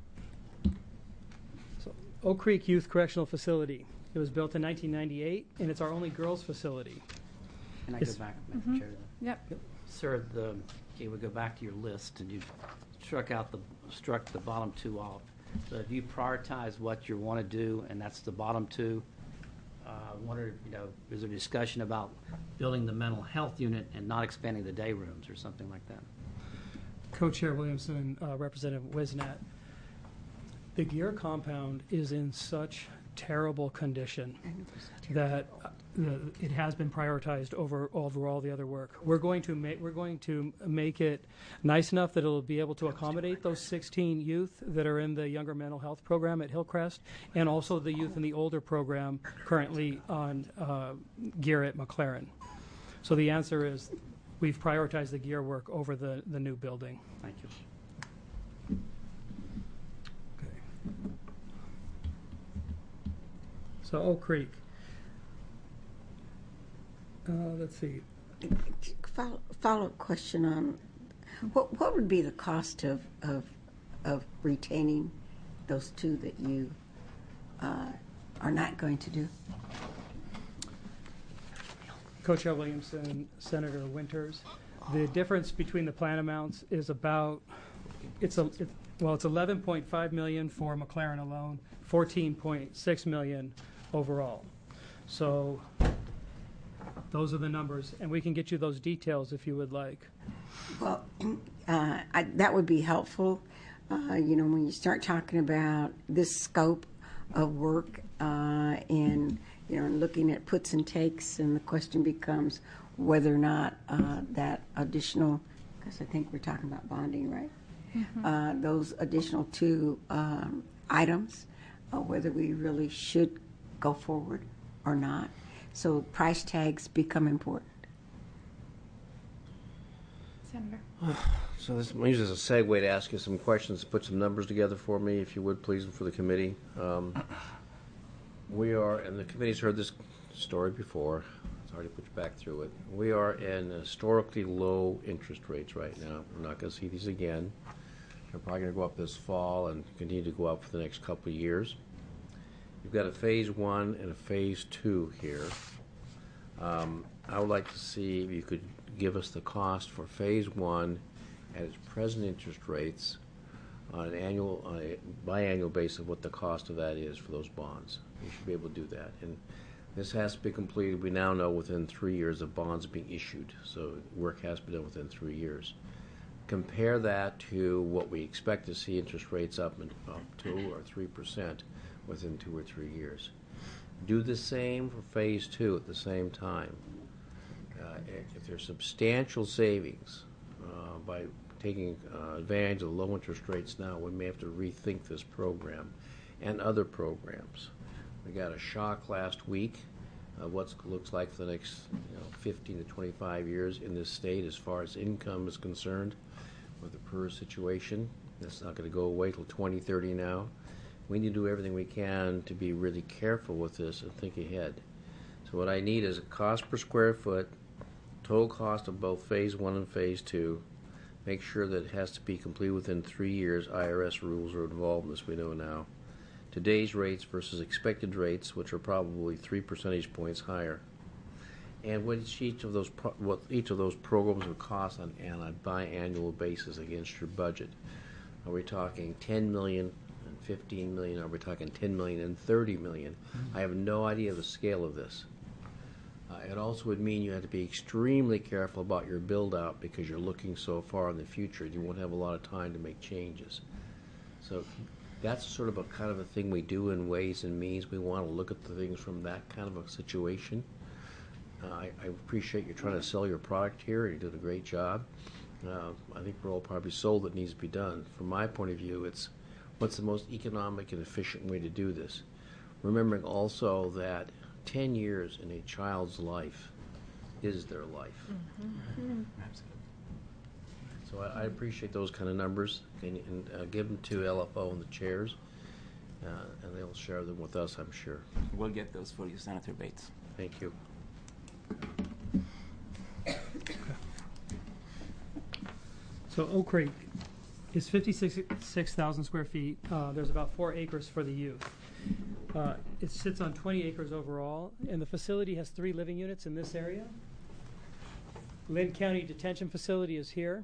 So, Oak Creek Youth Correctional Facility. It was built in nineteen ninety-eight, and it's our only girls' facility. Can I Yes. go back, Madam Chair? Yep. Sir, the, okay, we go back to your list, and you struck out the, struck the bottom two off. So if you prioritize what you want to do, and that's the bottom two, uh, I wonder, you know, is there discussion about building the mental health unit and not expanding the day rooms or something like that? Co-Chair Williamson, uh, Representative Wisnat, the Gear compound is in such terrible condition that uh, the, it has been prioritized over over all the other work. We're going to make we're going to make it nice enough that it'll be able to accommodate those sixteen youth that are in the younger mental health program at Hillcrest, and also the youth in the older program currently on uh, gear at McLaren. So the answer is, we've prioritized the gear work over the the new building. Thank you. So Oak Creek. Uh, let's see. Follow, follow-up question on what what would be the cost of of, of retaining those two that you uh, are not going to do? Co-Chair Williamson, Senator Winters, the difference between the plan amounts is about it's a it, well it's eleven point five million for McLaren alone, fourteen point six million overall. So those are the numbers, and we can get you those details if you would like. Well, uh, I, that would be helpful. Uh, you know, when you start talking about this scope of work uh, and, you know, looking at puts and takes, and the question becomes whether or not uh, that additional, because I think we're talking about bonding, right? Mm-hmm. Uh, those additional two um, items, uh, whether we really should go forward or not. So price tags become important. Senator. So this, I'm going to use this as a segue to ask you some questions, put some numbers together for me, if you would, please, and for the committee. Um, we are, and the committee's heard this story before, it's already put you back through it. We are in historically low interest rates right now. We're not going to see these again. They're probably going to go up this fall and continue to go up for the next couple of years. You've got a phase one and a phase two here. Um, I would like to see if you could give us the cost for phase one at its present interest rates on an annual, on a biannual basis, what the cost of that is for those bonds. You should be able to do that. And this has to be completed, we now know, within three years of bonds being issued. So work has to be done within three years. Compare that to what we expect to see interest rates up, in, up two or three percent within two or three years. Do the same for phase two at the same time. Uh, if there's substantial savings uh, by taking uh, advantage of the low interest rates now, we may have to rethink this program and other programs. We got a shock last week of what looks like for the next you know, fifteen to twenty-five years in this state as far as income is concerned with the PERS situation. That's not going to go away till twenty thirty now. We need to do everything we can to be really careful with this and think ahead. So what I need is a cost per square foot, total cost of both phase one and phase two. Make sure that it has to be complete within three years. I R S rules are involved in this, we know now. Today's rates versus expected rates, which are probably three percentage points higher. And what each of those pro what each of those programs would cost on, on a biannual basis against your budget. Are we talking ten million? fifteen million, are we talking ten million and thirty million? Mm-hmm. I have no idea the scale of this. Uh, it also would mean you have to be extremely careful about your build out because you're looking so far in the future. You won't have a lot of time to make changes. So that's sort of a kind of a thing we do in Ways and Means. We want to look at the things from that kind of a situation. Uh, I, I appreciate you trying to sell your product here. You did a great job. Uh, I think we're all probably sold that needs to be done. From my point of view, it's what's the most economic and efficient way to do this? Remembering also that ten years in a child's life is their life. Mm-hmm. So I, I appreciate those kind of numbers, and, and uh, give them to L F O and the chairs, uh, and they'll share them with us, I'm sure. We'll get those for you, Senator Bates. Thank you. So Oak Creek is fifty-six thousand square feet. Uh, there's about four acres for the youth. Uh, it sits on twenty acres overall, and the facility has three living units in this area. Lynn County Detention Facility is here.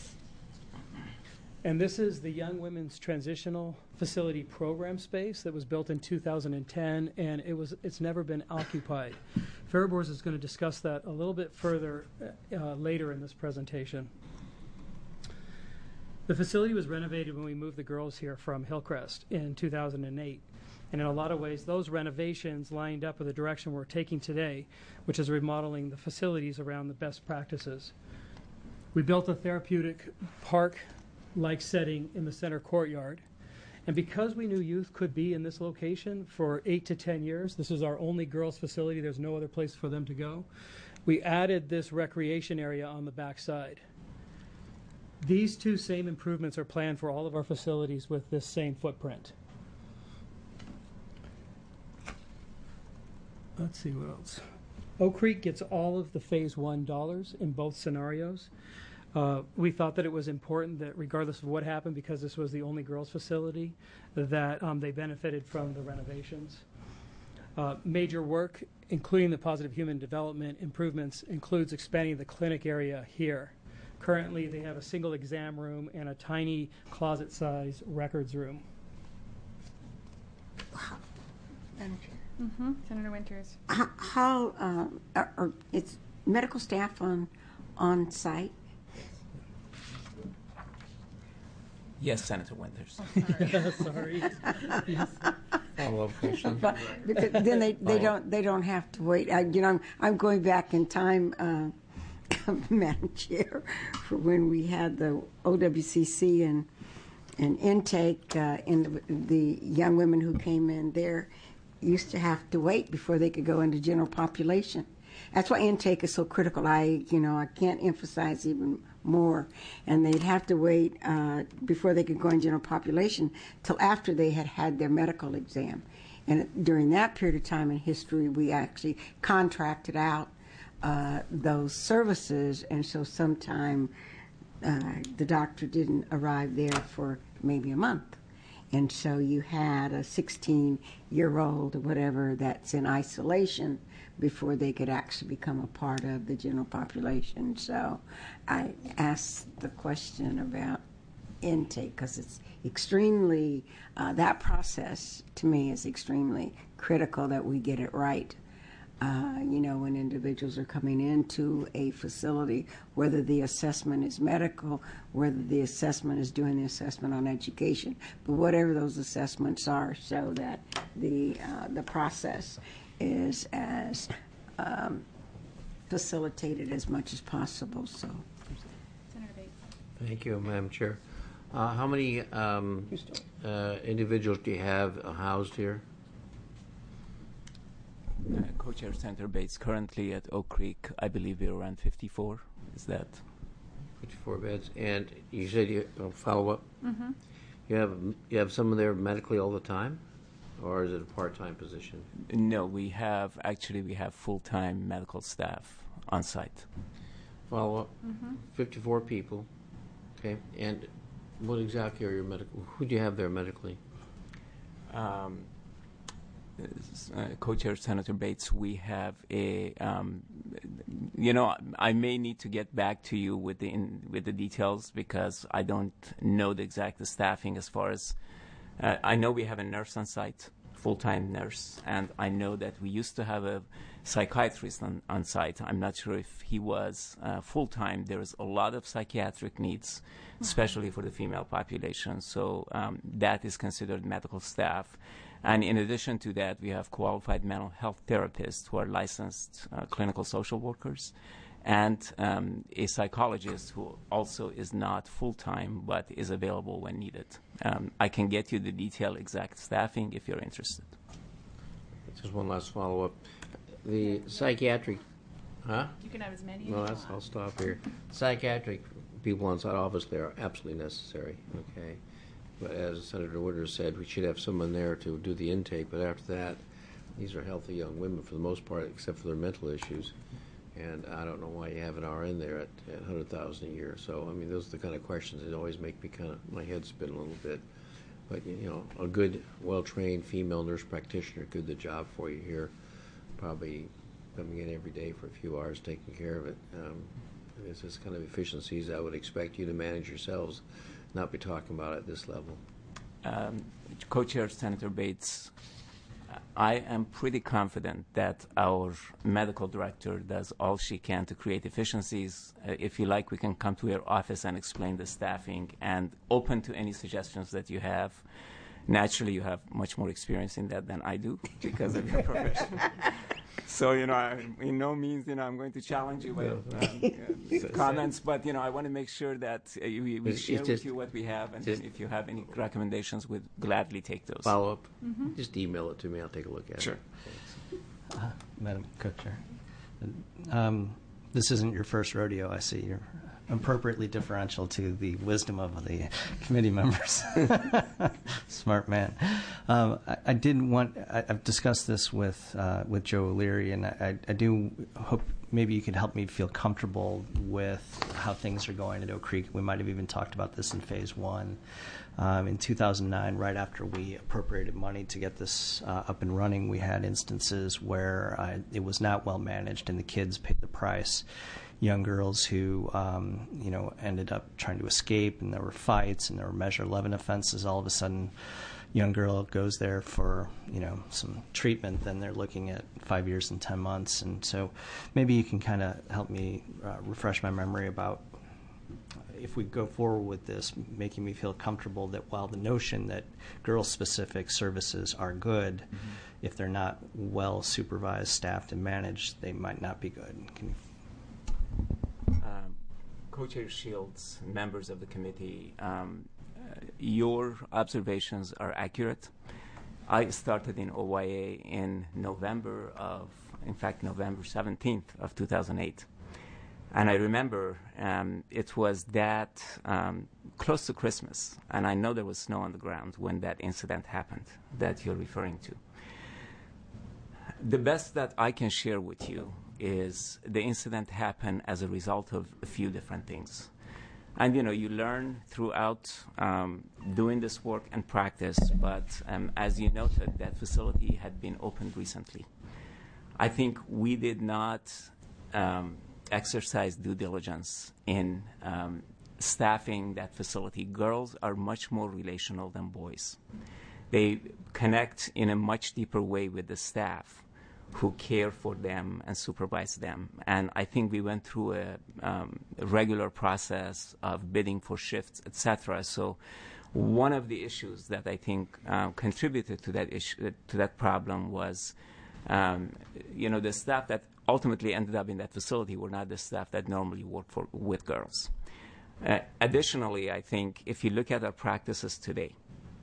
And this is the Young Women's Transitional Facility Program space that was built in two thousand ten, and it was it's never been occupied. Faribault is going to discuss that a little bit further uh, later in this presentation. The facility was renovated when we moved the girls here from Hillcrest in two thousand eight. And in a lot of ways, those renovations lined up with the direction we're taking today, which is remodeling the facilities around the best practices. We built a therapeutic park-like setting in the center courtyard. And because we knew youth could be in this location for eight to ten years, this is our only girls' facility, there's no other place for them to go, we added this recreation area on the back side. These two same improvements are planned for all of our facilities with this same footprint. Let's see what else. Oak Creek gets all of the phase one dollars in both scenarios. Uh, we thought that it was important that regardless of what happened, because this was the only girls facility, that um, they benefited from the renovations. Uh, major work, including the positive human development improvements, includes expanding the clinic area here. Currently, they have a single exam room and a tiny closet-size records room. Madam Chair. Mm-hmm. Senator Winters. How, how um, are, are, it's medical staff on on site? Yes, Senator Winters. Sorry. Yes. Follow-up question. But because then they, they don't they don't have to wait. I, you know, I'm, I'm going back in time, uh, Madam Chair, for when we had the O W C C and and intake, uh, and the, the young women who came in there used to have to wait before they could go into general population. That's why intake is so critical. I, you know, I can't emphasize even more. And they'd have to wait uh, before they could go in general population till after they had had their medical exam. And during that period of time in history, we actually contracted out uh, those services. And so sometime uh, the doctor didn't arrive there for maybe a month. And so you had a sixteen-year-old or whatever that's in isolation before they could actually become a part of the general population. So I asked the question about intake because it's extremely, uh, that process to me is extremely critical that we get it right. Uh, you know, when individuals are coming into a facility, whether the assessment is medical, whether the assessment is doing the assessment on education, but whatever those assessments are, so that the uh, the process is as um, facilitated as much as possible. So, Senator Bates. Thank you, Madam Chair. Uh, how many um, uh, individuals do you have uh, housed here? Uh, Co-Chair Senator Bates, currently at Oak Creek, I believe we're around fifty-four. Is that? fifty-four beds. And you said you uh, follow up? Mm-hmm. You have you have someone there medically all the time? Or is it a part-time position? No, we have, actually, we have full-time medical staff on site. Follow up? Mm-hmm. fifty-four people. Okay. And what exactly are your medical, who do you have there medically? Um, uh, Co-Chair Senator Bates, we have a, um, you know, I may need to get back to you with the in, with the details because I don't know the exact staffing as far as, uh, I know we have a nurse on site, full-time nurse, and I know that we used to have a psychiatrist on, on site. I'm not sure if he was uh, full-time. There's a lot of psychiatric needs, especially for the female population, so um, that is considered medical staff. And in addition to that, we have qualified mental health therapists who are licensed uh, clinical social workers, and um, a psychologist who also is not full-time but is available when needed. Um, I can get you the detailed exact staffing if you're interested. Just one last follow-up. The psychiatric, huh? You can have as many as Well, you that's, want. I'll stop here. Psychiatric people on site obviously are absolutely necessary, okay? But as Senator Winters said, we should have someone there to do the intake, but after that, these are healthy young women for the most part, except for their mental issues. And I don't know why you have an R N there at, at one hundred thousand dollars a year. So, I mean, those are the kind of questions that always make me kind of, my head spin a little bit. But, you know, a good, well-trained female nurse practitioner could do the job for you here, probably coming in every day for a few hours, taking care of it. Um, this is kind of efficiencies I would expect you to manage yourselves, not be talking about at this level. Um, Co-Chair Senator Bates, I am pretty confident that our medical director does all she can to create efficiencies. Uh, if you like, we can come to your office and explain the staffing, and open to any suggestions that you have. Naturally, you have much more experience in that than I do because of your profession. So, you know, I, in no means, you know, I'm going to challenge you with um, uh, comments, but, you know, I want to make sure that uh, we, we It's- share it's with just- you what we have, and just- then if you have any recommendations, we'd gladly take those. Follow up? Just email it to me. I'll take a look at Sure. it. Uh, Madam Co-Chair, um, this isn't your first rodeo, I see. You're appropriately differential to the wisdom of the committee members. Smart man. Um, I, I didn't want, I, I've discussed this with uh, with Joe O'Leary, and I, I do hope maybe you could help me feel comfortable with how things are going at Oak Creek. We might have even talked about this in phase one. Um, in two thousand nine, right after we appropriated money to get this uh, up and running, we had instances where uh, it was not well managed and the kids paid the price. Young girls who, um, you know, ended up trying to escape, and there were fights, and there were Measure eleven offenses. All of a sudden, young girl goes there for, you know, some treatment, then they're looking at five years and ten months. And so maybe you can kind of help me uh, refresh my memory about, if we go forward with this, making me feel comfortable that while the notion that girl-specific services are good, mm-hmm. if they're not well supervised, staffed, and managed, they might not be good. Can you Um, Co-Chair Shields, members of the committee, um, uh, your observations are accurate. I started in O Y A in November of, in fact, November seventeenth of two thousand eight. And I remember um, it was that um, close to Christmas, and I know there was snow on the ground when that incident happened that you're referring to. The best that I can share with you is the incident happened as a result of a few different things. And, you know, you learn throughout um, doing this work and practice, but um, as you noted, that facility had been opened recently. I think we did not um, exercise due diligence in um, staffing that facility. Girls are much more relational than boys. They connect in a much deeper way with the staff who care for them and supervise them. And I think we went through a, um, a regular process of bidding for shifts, et cetera. So one of the issues that I think uh, contributed to that issue, to that problem was, um, you know, the staff that ultimately ended up in that facility were not the staff that normally work for with girls. Uh, additionally, I think if you look at our practices today,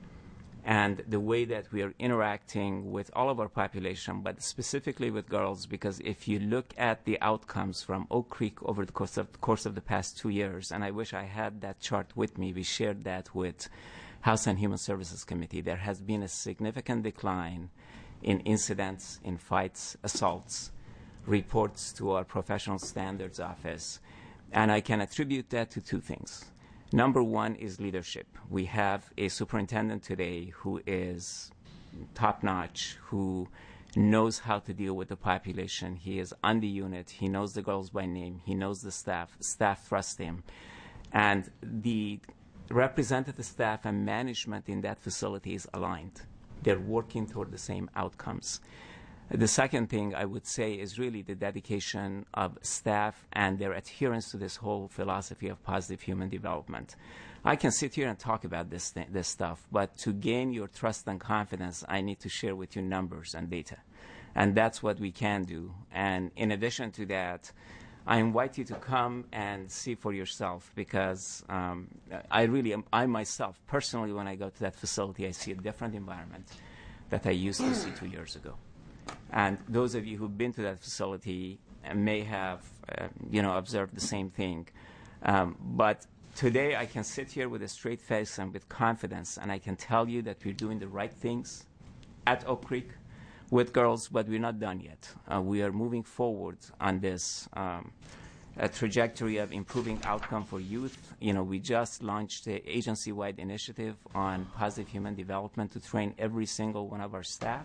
and the way that we are interacting with all of our population, but specifically with girls, because if you look at the outcomes from Oak Creek over the course of, course of the past two years, and I wish I had that chart with me, we shared that with House and Human Services Committee, there has been a significant decline in incidents, in fights, assaults, reports to our Professional Standards Office, and I can attribute that to two things. Number one is leadership. We have a superintendent today who is top-notch, who knows how to deal with the population. He is on the unit. He knows the girls by name. He knows the staff. Staff trust him. And the representative staff and management in that facility is aligned. They're working toward the same outcomes. The second thing I would say is really the dedication of staff and their adherence to this whole philosophy of positive human development. I can sit here and talk about this th- this stuff, but to gain your trust and confidence, I need to share with you numbers and data. And that's what we can do. And in addition to that, I invite you to come and see for yourself, because um, I really am, I myself, personally, when I go to that facility, I see a different environment that I used to see two years ago. And those of you who've been to that facility may have, uh, you know, observed the same thing. Um, but today I can sit here with a straight face and with confidence, and I can tell you that we're doing the right things at Oak Creek with girls, but we're not done yet. Uh, we are moving forward on this um, a trajectory of improving outcome for youth. You know, we just launched an agency-wide initiative on positive human development to train every single one of our staff.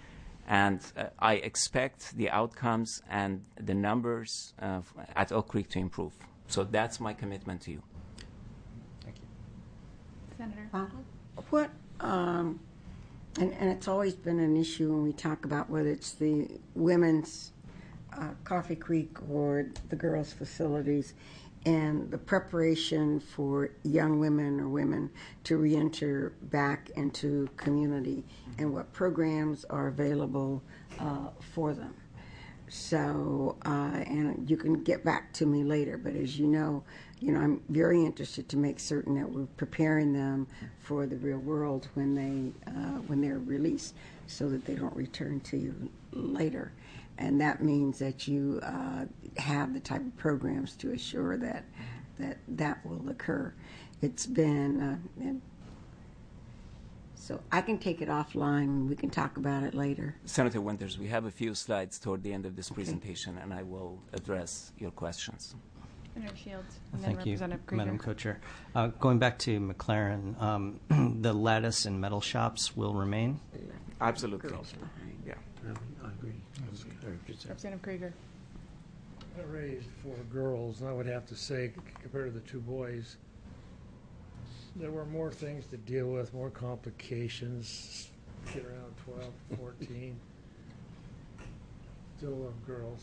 And uh, I expect the outcomes and the numbers uh, at Oak Creek to improve. So that's my commitment to you. Thank you. Senator. Uh, what um, And, and it's always been an issue when we talk about whether it's the women's uh, Coffee Creek or the girls' facilities, and the preparation for young women or women to reenter back into community, and what programs are available uh, for them. So, uh, and you can get back to me later, but as you know, you know, I'm very interested to make certain that we're preparing them for the real world when they uh, when they're released, so that they don't return to you later. And that means that you uh, have the type of programs to assure that that that will occur. It's been uh, and so I can take it offline and we can talk about it later. Senator Winters, we have a few slides toward the end of this presentation, and I will address your questions. Senator Shields, and then Thank you, Representative Krieger. Madam Co-Chair. Uh, going back to McLaren, um, the lattice and metal shops will remain? Absolutely. Girls behind. Yeah. I agree. Representative Krieger. I raised four girls, and I would have to say, c- compared to the two boys, there were more things to deal with, more complications. Get around twelve, fourteen. Still love girls.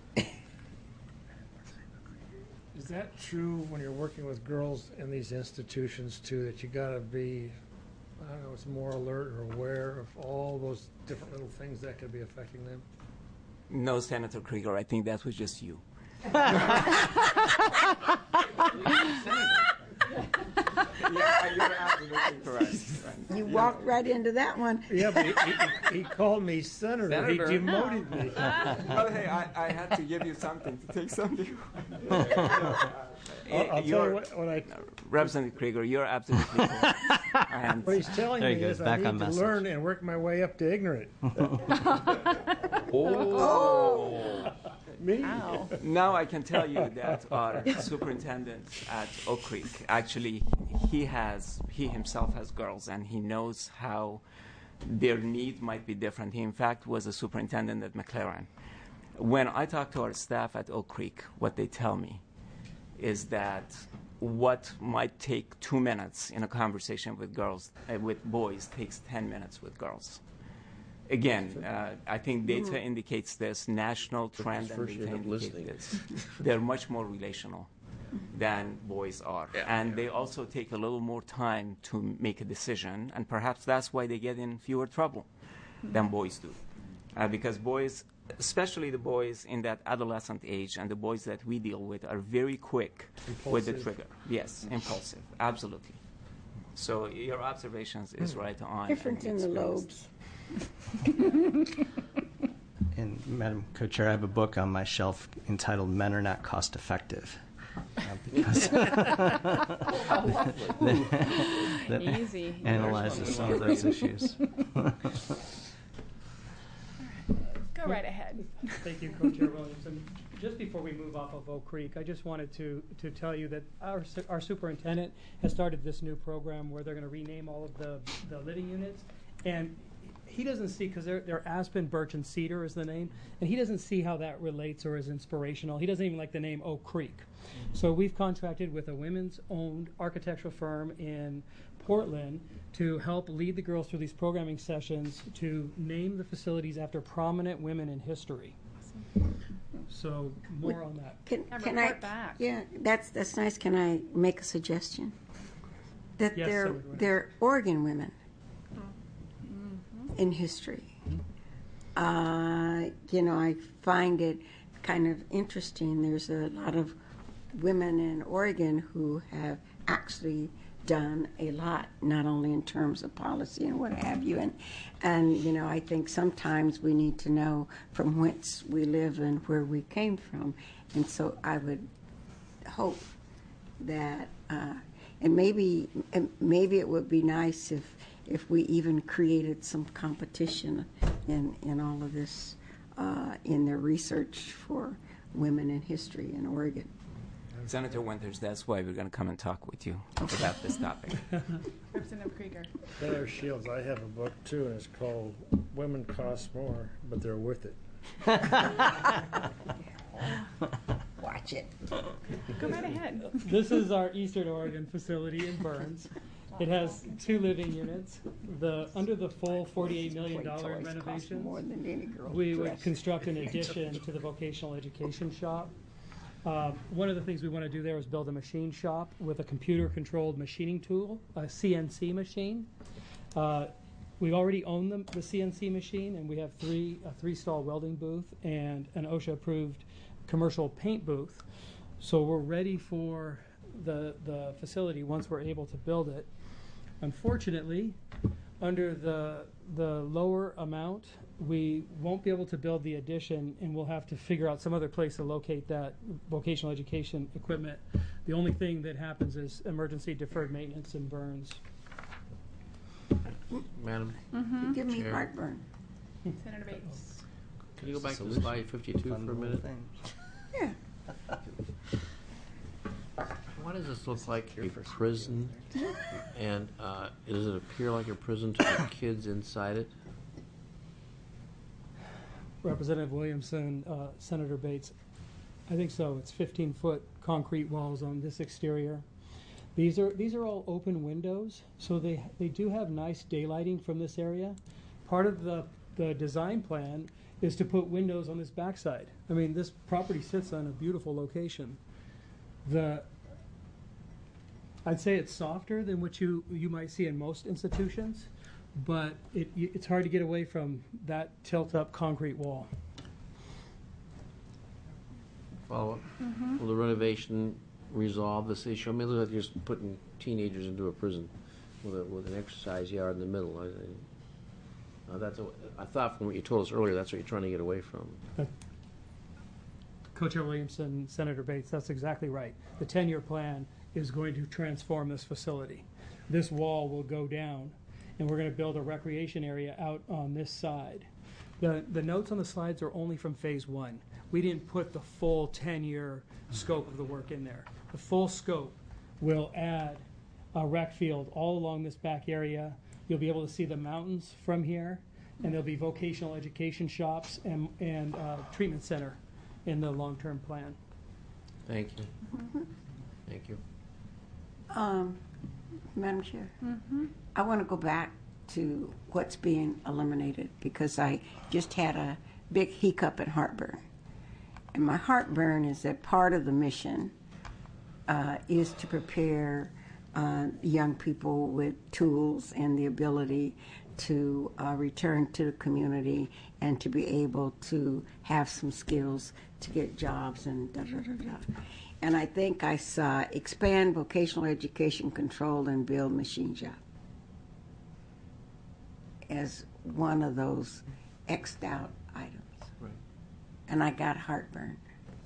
Is that true when you're working with girls in these institutions too, that you gotta be, I don't know, it's more alert or aware of all those different little things that could be affecting them? No, Senator Krieger, I think that was just you. Yeah, you're absolutely correct. You walked right into that one. Yeah, but he, he, he called me senator. Senator. He demoted me. Well, hey, I, I had to give you something to take something. I'll, I'll tell You're- you what, what I. Representative Krieger, you're absolutely correct. And What he's telling There me he goes, is I back need on to message. learn and work my way up to ignorant. oh. Me? Wow. Now I can tell you that our superintendent at Oak Creek, actually, he has, he himself has girls, and he knows how their need might be different. He, in fact, was a superintendent at McLaren. When I talk to our staff at Oak Creek, what they tell me is that what might take two minutes in a conversation with girls, uh, with boys, takes ten minutes with girls. Again, uh, I think data indicates this, national trend and first you data end up indicates listening. this. They're much more relational than boys are. And they also take a little more time to make a decision, and perhaps that's why they get in fewer trouble than boys do. Uh, because boys, especially the boys in that adolescent age and the boys that we deal with, are very quick with the Impulsive. trigger. Yes, impulsive, absolutely. So your observations is right on. Difference and in the experienced. lobes. And Madam Co-Chair, I have a book on my shelf entitled "Men Are Not Cost Effective," uh, because that Easy. analyzes some of those issues. Go right ahead. Thank you, Co-Chair Williamson. Just before we move off of Oak Creek, I just wanted to, to tell you that our, su- our superintendent has started this new program where they're going to rename all of the, the living units. And he doesn't see, because they're, they're Aspen, Birch, and Cedar is the name, and he doesn't see how that relates or is inspirational. He doesn't even like the name Oak Creek. So we've contracted with a women's-owned architectural firm in Portland to help lead the girls through these programming sessions to name the facilities after prominent women in history. So more on that. Can, Yeah, can I? report back. Yeah, that's that's nice. Can I make a suggestion? That Yes, they're Senator Winters. they're Oregon women Mm-hmm. in history. Uh, you know, I find it kind of interesting. There's a lot of women in Oregon who have actually done a lot, not only in terms of policy and what have you. And, and you know, I think sometimes we need to know from whence we live and where we came from. And so I would hope that, uh, and maybe and maybe it would be nice if if we even created some competition in in all of this uh, in their research for women in history in Oregon. Senator Winters, that's why we're going to come and talk with you about this topic. Representative Krieger. Senator Shields, I have a book too, and it's called Women Cost More, but They're Worth It. Watch it. Go right ahead. This is our Eastern Oregon facility in Burns. It has two living units. The, under the full forty-eight million dollars Toys cost renovations, more than any girl's we would dress. construct an addition to the vocational education shop. Uh, One of the things we want to do there is build a machine shop with a computer-controlled machining tool, a C N C machine. Uh, We already own the, the C N C machine, and we have three, a three-stall welding booth and an OSHA-approved commercial paint booth. So we're ready for the, the facility once we're able to build it. Unfortunately, under the, the lower amount, we won't be able to build the addition, and we'll have to figure out some other place to locate that vocational education equipment. The only thing that happens is emergency deferred maintenance and burns. Madam, Mm-hmm. Give me Chair. heartburn. Senator Bates. can you go back to slide fifty-two for a minute? Yeah. Why does this look like a prison? And uh, does it appear like a prison to the kids inside it? Representative Williamson, uh, Senator Bates, I think so. It's fifteen-foot concrete walls on this exterior. These are these are all open windows, so they they do have nice daylighting from this area. Part of the the design plan is to put windows on this backside. I mean, this property sits on a beautiful location. The I'd say it's softer than what you you might see in most institutions, but it it's hard to get away from that tilt-up concrete wall. Follow up? Will the renovation resolve this issue? I mean, it looks like you're just putting teenagers into a prison with a, with an exercise yard in the middle. I, I, uh, that's a, I thought from what you told us earlier, that's what you're trying to get away from. Co-Chair Williamson, Senator Bates, that's exactly right. The ten-year plan is going to transform this facility. This wall will go down, and we're going to build a recreation area out on this side. The, the notes on the slides are only from phase one. We didn't put the full ten-year scope of the work in there. The full scope will add a rec field all along this back area. You'll be able to see the mountains from here, and there'll be vocational education shops and, and uh, treatment center in the long-term plan. Thank you. Thank you. Um, Madam Chair, Mm-hmm. I want to go back to what's being eliminated because I just had a big hiccup and heartburn. And my heartburn is that part of the mission uh, is to prepare uh, young people with tools and the ability to uh, return to the community and to be able to have some skills to get jobs and da da da da. And I think I saw expand vocational education control and build machine shop as one of those X'd out items. Right. And I got heartburn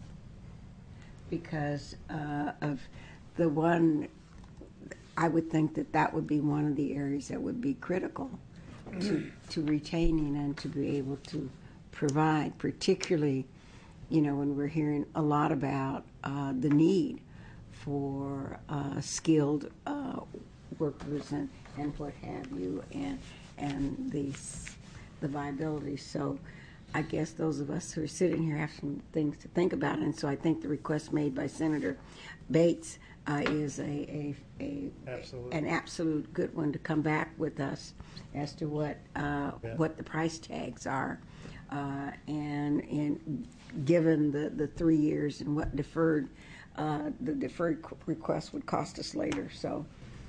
because uh, of the one, I would think that that would be one of the areas that would be critical to, to retaining and to be able to provide, particularly, you know, when we're hearing a lot about uh, the need for uh, skilled uh, workers and, and what have you, and and the the viability. So I guess those of us who are sitting here have some things to think about, and so I think the request made by Senator Bates uh, is a, a, a Absolutely. an absolute good one to come back with us as to what uh, Yeah. what the price tags are, uh, and and given the, the three years and what deferred uh, the deferred qu- request would cost us later. So.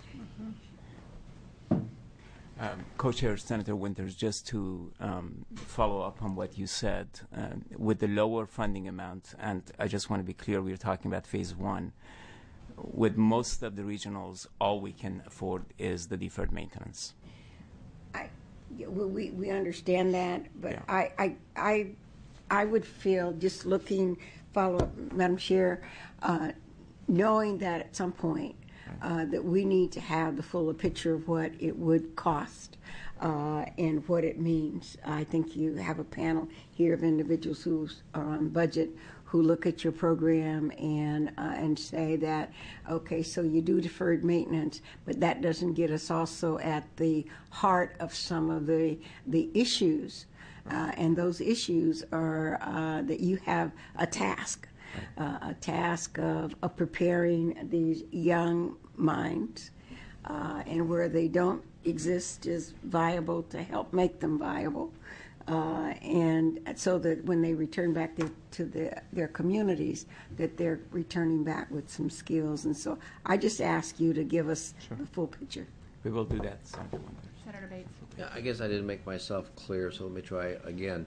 Um, Co-Chair Senator Winters, just to um, follow up on what you said, um, with the lower funding amount, and I just want to be clear, we are talking about phase one. With most of the regionals, all we can afford is the deferred maintenance. I, yeah, we, we we understand that, but Yeah. I, I, I, I would feel just looking, follow up, Madam Chair, uh, knowing that at some point uh, that we need to have the fuller picture of what it would cost uh, and what it means. I think you have a panel here of individuals who are on budget who look at your program and uh, and say that, okay, so you do deferred maintenance, but that doesn't get us also at the heart of some of the the issues, uh, and those issues are uh, that you have a task, uh, a task of, of preparing these young minds uh, and where they don't exist is viable to help make them viable. Uh, and so that when they return back to, to the, their communities, that they're returning back with some skills. And so I just ask you to give us Sure. the full picture. We will do that. Senator Wonders. Senator Bates. Yeah, I guess I didn't make myself clear, so let me try again.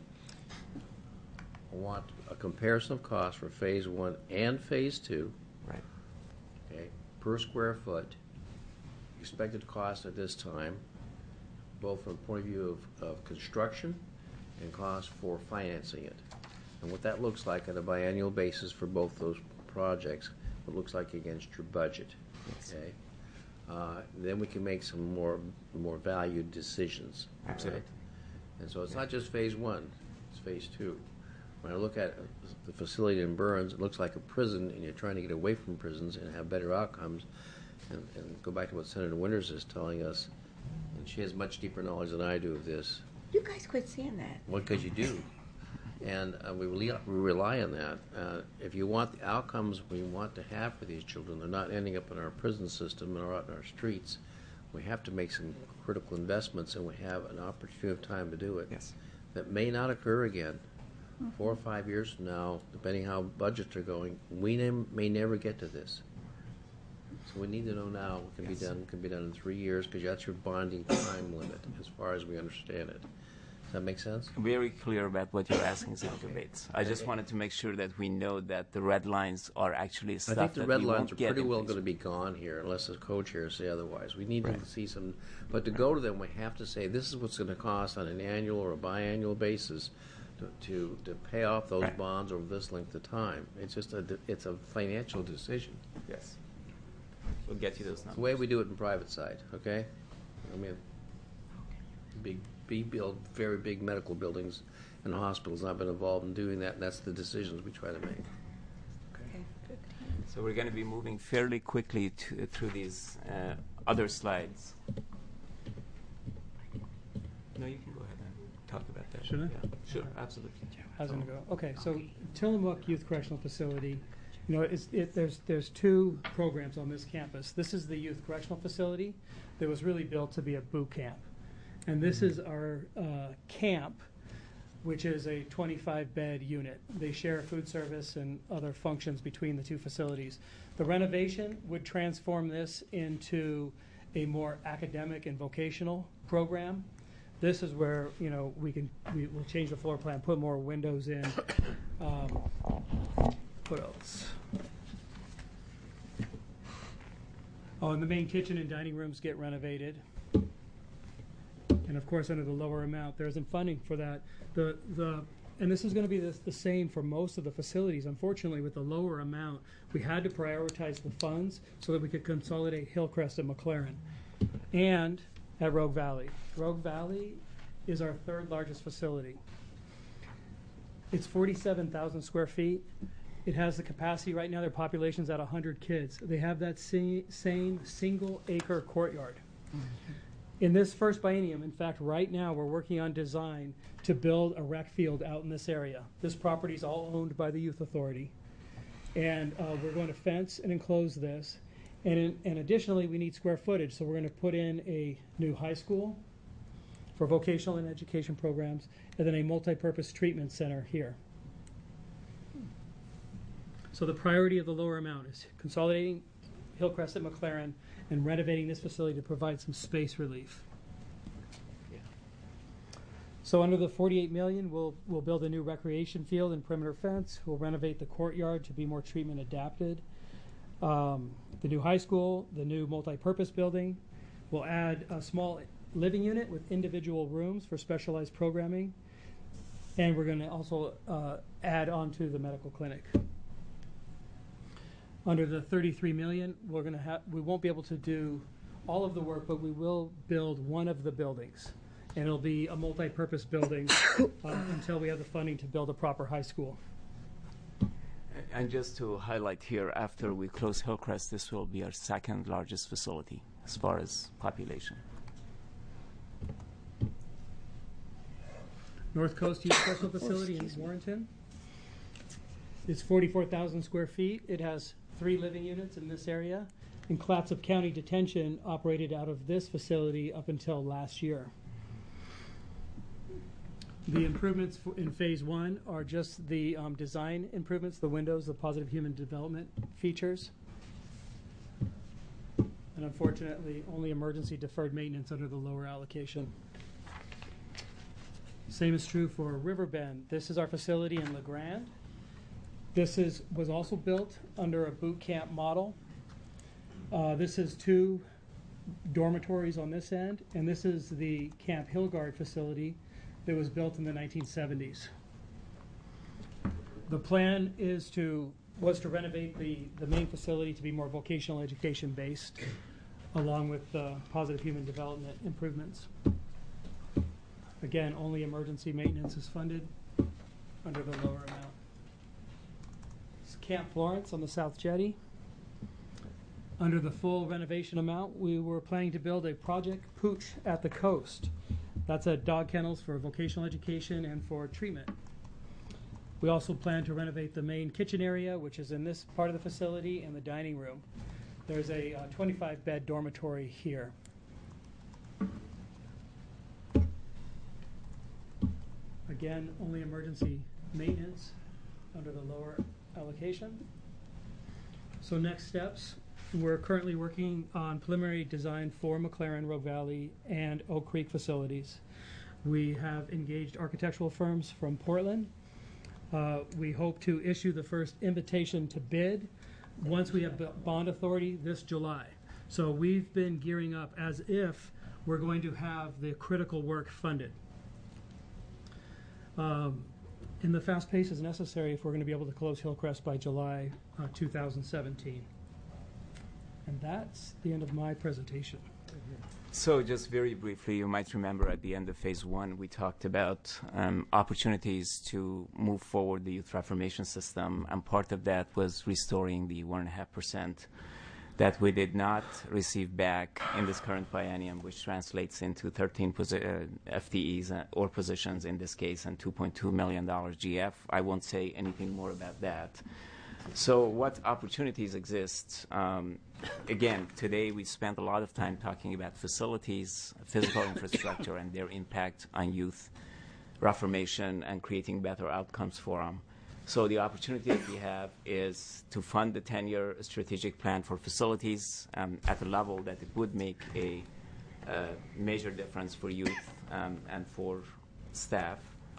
I want a comparison of costs for phase one and phase two, Right. okay, per square foot, expected cost at this time, both from the point of view of, of construction and cost for financing it. And what that looks like on a biannual basis for both those projects, what it looks like against your budget, Yes. okay? Uh, then we can make some more, more valued decisions. okay? Absolutely. And so it's not just phase one, it's phase two. When I look at the facility in Burns, it looks like a prison, and you're trying to get away from prisons and have better outcomes. And, and go back to what Senator Winters is telling us, and she has much deeper knowledge than I do of this. You guys quit saying that. Well, because you do. And uh, we, rely, we rely on that. Uh, if you want the outcomes we want to have for these children, they're not ending up in our prison system or out in our streets, we have to make some critical investments, and we have an opportunity of time to do it. Yes. That may not occur again. Four or five years from now, depending how budgets are going, we ne- may never get to this. So we need to know now what can Yes. be done. What can be done in three years, because that's your bonding time limit, as far as we understand it. Does that make sense? Very clear about what you're asking, Senator Bates. I just wanted to make sure that we know that the red lines are actually I stuff think the that red we lines won't are get pretty in well phase going to one. be gone here, unless the co-chairs say otherwise. We need Right. to see some, but to go to them, we have to say, this is what's going to cost on an annual or a biannual basis to, to, to pay off those Right. bonds over this length of time. It's just a, it's a financial decision. Yes. We'll get you those It's numbers. the way we do it in private side, okay? I mean, big, big build, very big medical buildings and hospitals. I've been involved in doing that, and that's the decisions we try to make. So we're going to be moving fairly quickly to, through these uh, other slides. No, you can go ahead and talk about that. Should I? Yeah, sure, absolutely. How's it gonna go? Okay, so Tillamook Youth Correctional Facility, you know, it's, it, there's, there's two programs on this campus. This is the Youth Correctional Facility that was really built to be a boot camp. And this is our uh, camp, which is a twenty-five bed unit. They share food service and other functions between the two facilities. The renovation would transform this into a more academic and vocational program. This is where, you know, we can, we will change the floor plan, put more windows in. Um, What else? Oh, and the main kitchen and dining rooms get renovated. And of course, under the lower amount, there isn't funding for that. The, the, and this is going to be the, the same for most of the facilities. Unfortunately, with the lower amount, we had to prioritize the funds so that we could consolidate Hillcrest and McLaren. And at Rogue Valley. Rogue Valley is our third largest facility. It's forty-seven thousand square feet. It has the capacity right now, their population's at one hundred kids. They have that sa- same single acre courtyard. In this first biennium, in fact, right now, we're working on design to build a rec field out in this area. This property is all owned by the Youth Authority. And uh, we're going to fence and enclose this. And, in, and additionally, we need square footage, so we're going to put in a new high school for vocational and education programs, and then a multi-purpose treatment center here. So the priority of the lower amount is consolidating Hillcrest at McLaren and renovating this facility to provide some space relief. Yeah. So under the forty-eight million, we'll we'll build a new recreation field and perimeter fence. We'll renovate the courtyard to be more treatment adapted. Um, the new high school, the new multi-purpose building. We'll add a small living unit with individual rooms for specialized programming, and we're going to also uh, add on to the medical clinic. Under the thirty-three million, we're going to have we won't be able to do all of the work, but we will build one of the buildings, and it'll be a multi-purpose building uh, until we have the funding to build a proper high school. And just to highlight here, after we close Hillcrest, this will be our second largest facility as far as population. North Coast Youth Correctional Facility in Warrenton. It's forty-four thousand square feet. It has three living units in this area And Clatsop County Detention operated out of this facility up until last year. The improvements for, in phase one are just the um, design improvements, the windows, the positive human development features. And unfortunately, only emergency deferred maintenance under the lower allocation. Same is true for Riverbend. This is our facility in LeGrand. This is was also built under a boot camp model. Uh, this is two dormitories on this end, and this is the Camp Hillgard facility that was built in the nineteen seventies. The plan is to was to renovate the, the main facility to be more vocational education based, along with uh, positive human development improvements. Again, only emergency maintenance is funded under the lower amount. It's Camp Florence on the South Jetty. Under the full renovation amount, we were planning to build a Project Pooch at the coast. That's a dog kennels for vocational education and for treatment. We also plan to renovate the main kitchen area, which is in this part of the facility, and the dining room. There's a uh, twenty-five bed dormitory here. Again, only emergency maintenance under the lower allocation. So next steps, we're currently working on preliminary design for McLaren, Rogue Valley, and Oak Creek facilities. We have engaged architectural firms from Portland. Uh, we hope to issue the first invitation to bid once we have b- bond authority this July. So we've been gearing up as if we're going to have the critical work funded. Um, and the fast pace is necessary if we're going to be able to close Hillcrest by July uh, two thousand seventeen. And that's the end of my presentation. So just very briefly, you might remember at the end of phase one, we talked about um, opportunities to move forward the youth reformation system, and part of that was restoring the one point five percent that we did not receive back in this current biennium, which translates into thirteen posi- uh, F T Es uh, or positions in this case, and two point two million dollars G F. I won't say anything more about that. So what opportunities exist? Um, again, today we spent a lot of time talking about facilities, physical infrastructure, and their impact on youth reformation and creating better outcomes for them. So the opportunity that we have is to fund the ten-year strategic plan for facilities um, at a level that it would make a uh, major difference for youth um, and for staff.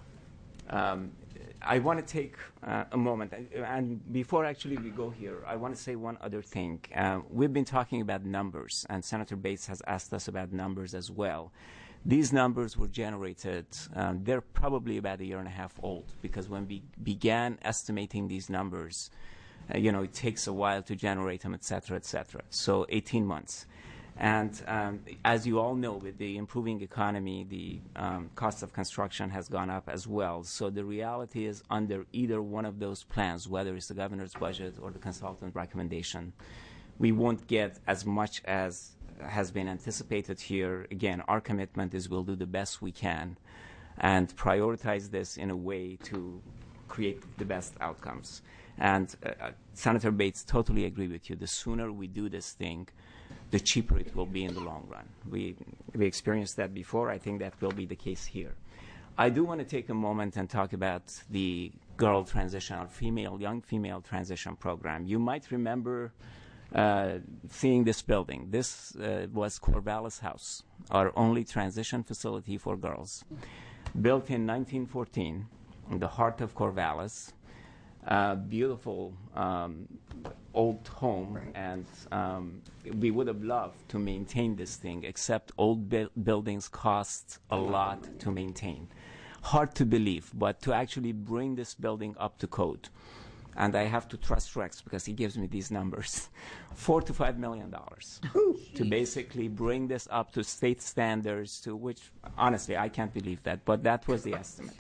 Um, I want to take uh, a moment, and before actually we go here, I want to say one other thing. Uh, we've been talking about numbers, and Senator Bates has asked us about numbers as well. These numbers were generated, um, they're probably about a year and a half old, because when we began estimating these numbers, uh, you know, it takes a while to generate them, et cetera, et cetera. So eighteen months. And um, as you all know, with the improving economy, the um, cost of construction has gone up as well. So the reality is, under either one of those plans, whether it's the governor's budget or the consultant recommendation, we won't get as much as has been anticipated here. Again, our commitment is we'll do the best we can and prioritize this in a way to create the best outcomes. And uh, Senator Bates, totally agree with you. The sooner we do this thing, the cheaper it will be in the long run. We we experienced that before. I think that will be the case here. I do want to take a moment and talk about the girl transition or female, young female transition program. You might remember uh, seeing this building. This uh, was Corvallis House, our only transition facility for girls, built in nineteen fourteen in the heart of Corvallis. Uh, beautiful um, old home, and um, we would have loved to maintain this thing, except old bu- buildings cost a lot to maintain. Hard to believe, but to actually bring this building up to code, and I have to trust Rex because he gives me these numbers, four to five million dollars to basically bring this up to state standards, to which, honestly, I can't believe that, but that was the estimate.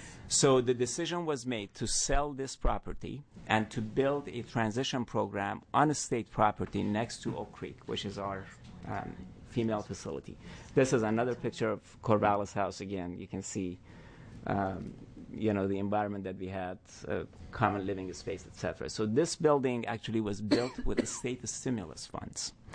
So the decision was made to sell this property and to build a transition program on a state property next to Oak Creek, which is our um, female facility. This is another picture of Corvallis House again. You can see, um, you know, the environment that we had, uh, common living space, et cetera. So this building actually was built with the state stimulus funds.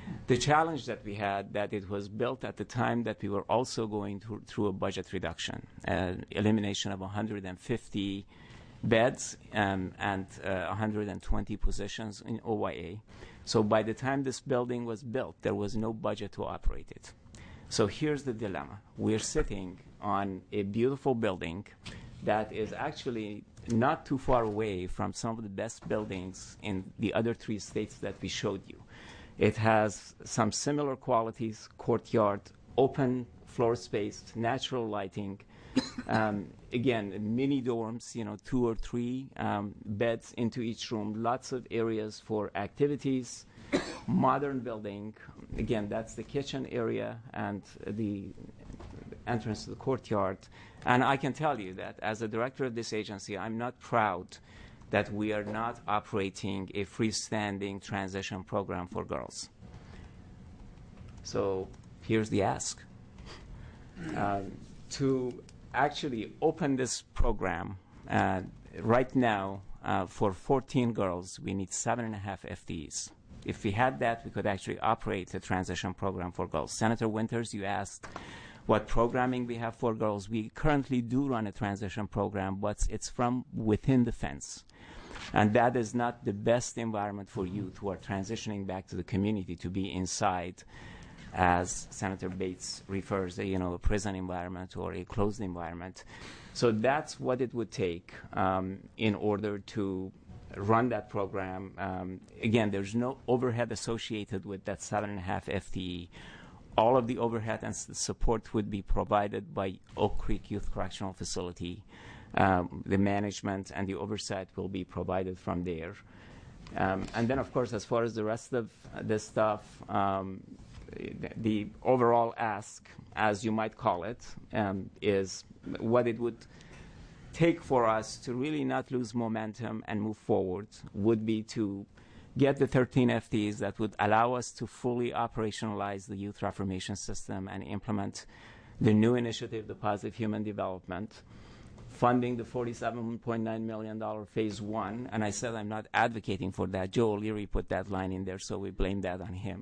The challenge that we had, that it was built at the time that we were also going through, through a budget reduction, uh, elimination of one hundred fifty beds um, and uh, one hundred twenty positions in O Y A. So by the time this building was built, there was no budget to operate it. So here's the dilemma. We're sitting on a beautiful building that is actually not too far away from some of the best buildings in the other three states that we showed you. It has some similar qualities: courtyard, open floor space, natural lighting. Um, again, mini dorms, you know, two or three um, beds into each room, lots of areas for activities, modern building. Again, that's the kitchen area and the entrance to the courtyard. And I can tell you that as a director of this agency, I'm not proud that we are not operating a freestanding transition program for girls. So here's the ask. Um, to actually open this program, uh, right now, uh, for fourteen girls, we need seven and a half F T Es. If we had that, we could actually operate a transition program for girls. Senator Winters, you asked what programming we have for girls. We currently do run a transition program, but it's from within the fence. And that is not the best environment for youth who are transitioning back to the community to be inside, as Senator Bates refers to, you know, a prison environment or a closed environment. So that's what it would take um, in order to run that program. Um, again, there's no overhead associated with that seven and a half F T E. All of the overhead and s- support would be provided by Oak Creek Youth Correctional Facility. Um, the management and the oversight will be provided from there. Um, and then, of course, as far as the rest of this stuff, um, the, the overall ask, as you might call it, um, is what it would take for us to really not lose momentum and move forward would be to get the thirteen F T Es that would allow us to fully operationalize the youth reformation system and implement the new initiative, the Positive Human Development, funding the forty-seven point nine million dollars phase one. And I said I'm not advocating for that. Joe O'Leary put that line in there, so we blame that on him.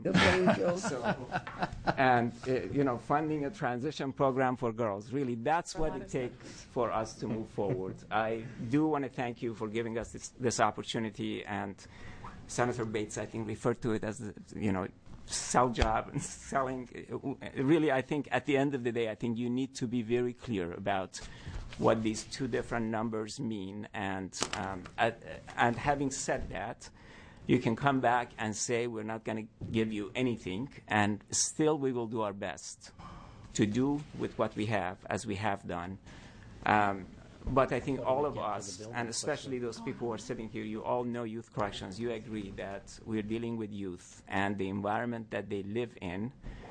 so, and, uh, you know, funding a transition program for girls. Really, that's what it takes for us to move forward. I do want to thank you for giving us this, this opportunity. And Senator Bates, I think, referred to it as, the, you know, sell job and selling. Really, I think at the end of the day, I think you need to be very clear about what these two different numbers mean. And, um, at, and having said that, you can come back and say we're not going to give you anything, and still we will do our best to do with what we have, as we have done. Um, But I think all of us, and especially those people who are sitting here, you all know youth corrections. You agree that we're dealing with youth, and the environment that they live in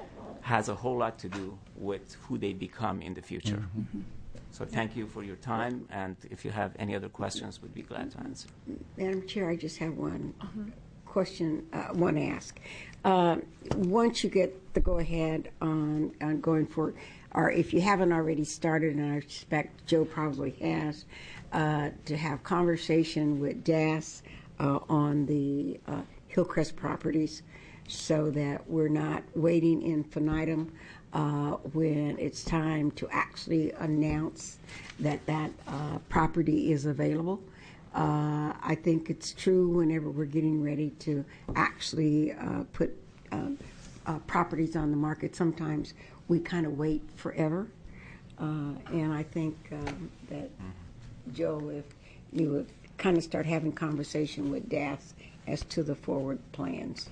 has a whole lot to do with who they become in the future. Mm-hmm. So thank you for your time, and if you have any other questions, we'd be glad to answer. Madam Chair, I just have one uh-huh. question, uh, one ask. Uh, once you get the go-ahead on, on going forward, or if you haven't already started, and I expect Joe probably has, uh, to have conversation with D A S uh, on the uh, Hillcrest properties, so that we're not waiting infinitum uh, when it's time to actually announce that that uh, property is available. Uh, I think it's true whenever we're getting ready to actually uh, put uh, uh, properties on the market, sometimes we kind of wait forever. Uh, and I think um, that, Joe, if you would kind of start having conversation with D A S as to the forward plans.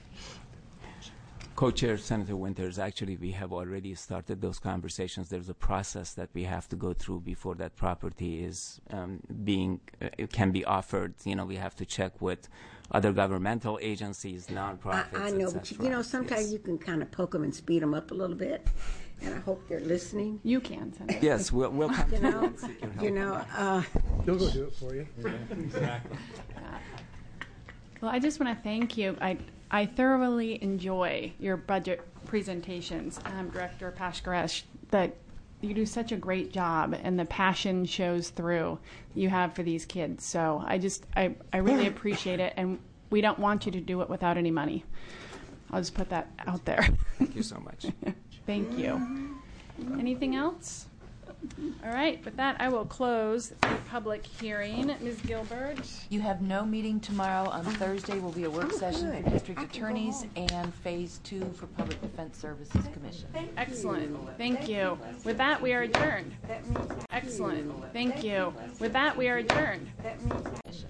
Co-Chair Senator Winters, actually, we have already started those conversations. There's a process that we have to go through before that property is um, being, uh, it can be offered. You know, we have to check with other governmental agencies, nonprofits, I, I know, but you, you know, sometimes yes. you can kind of poke them and speed them up a little bit, and I hope they're listening. You can, Senator. Yes, we'll, we'll come you to know, you and seek your help. You know, uh, They'll go do it for you. Yeah, exactly. Well, I just want to thank you. I I thoroughly enjoy your budget presentations, um, Director Pashkaresh. That you do such a great job, and the passion shows through you have for these kids. So I just I I really appreciate it, and we don't want you to do it without any money. I'll just put that out there. Thank you so much. Thank you. Anything else? All right, with that, I will close the public hearing. Miz Gilbert? You have no meeting tomorrow. On Thursday will be a work session for district attorneys and phase two for Public Defense Services Commission. Excellent. Thank you. With that, we are adjourned. Excellent. Thank you. With that, we are adjourned.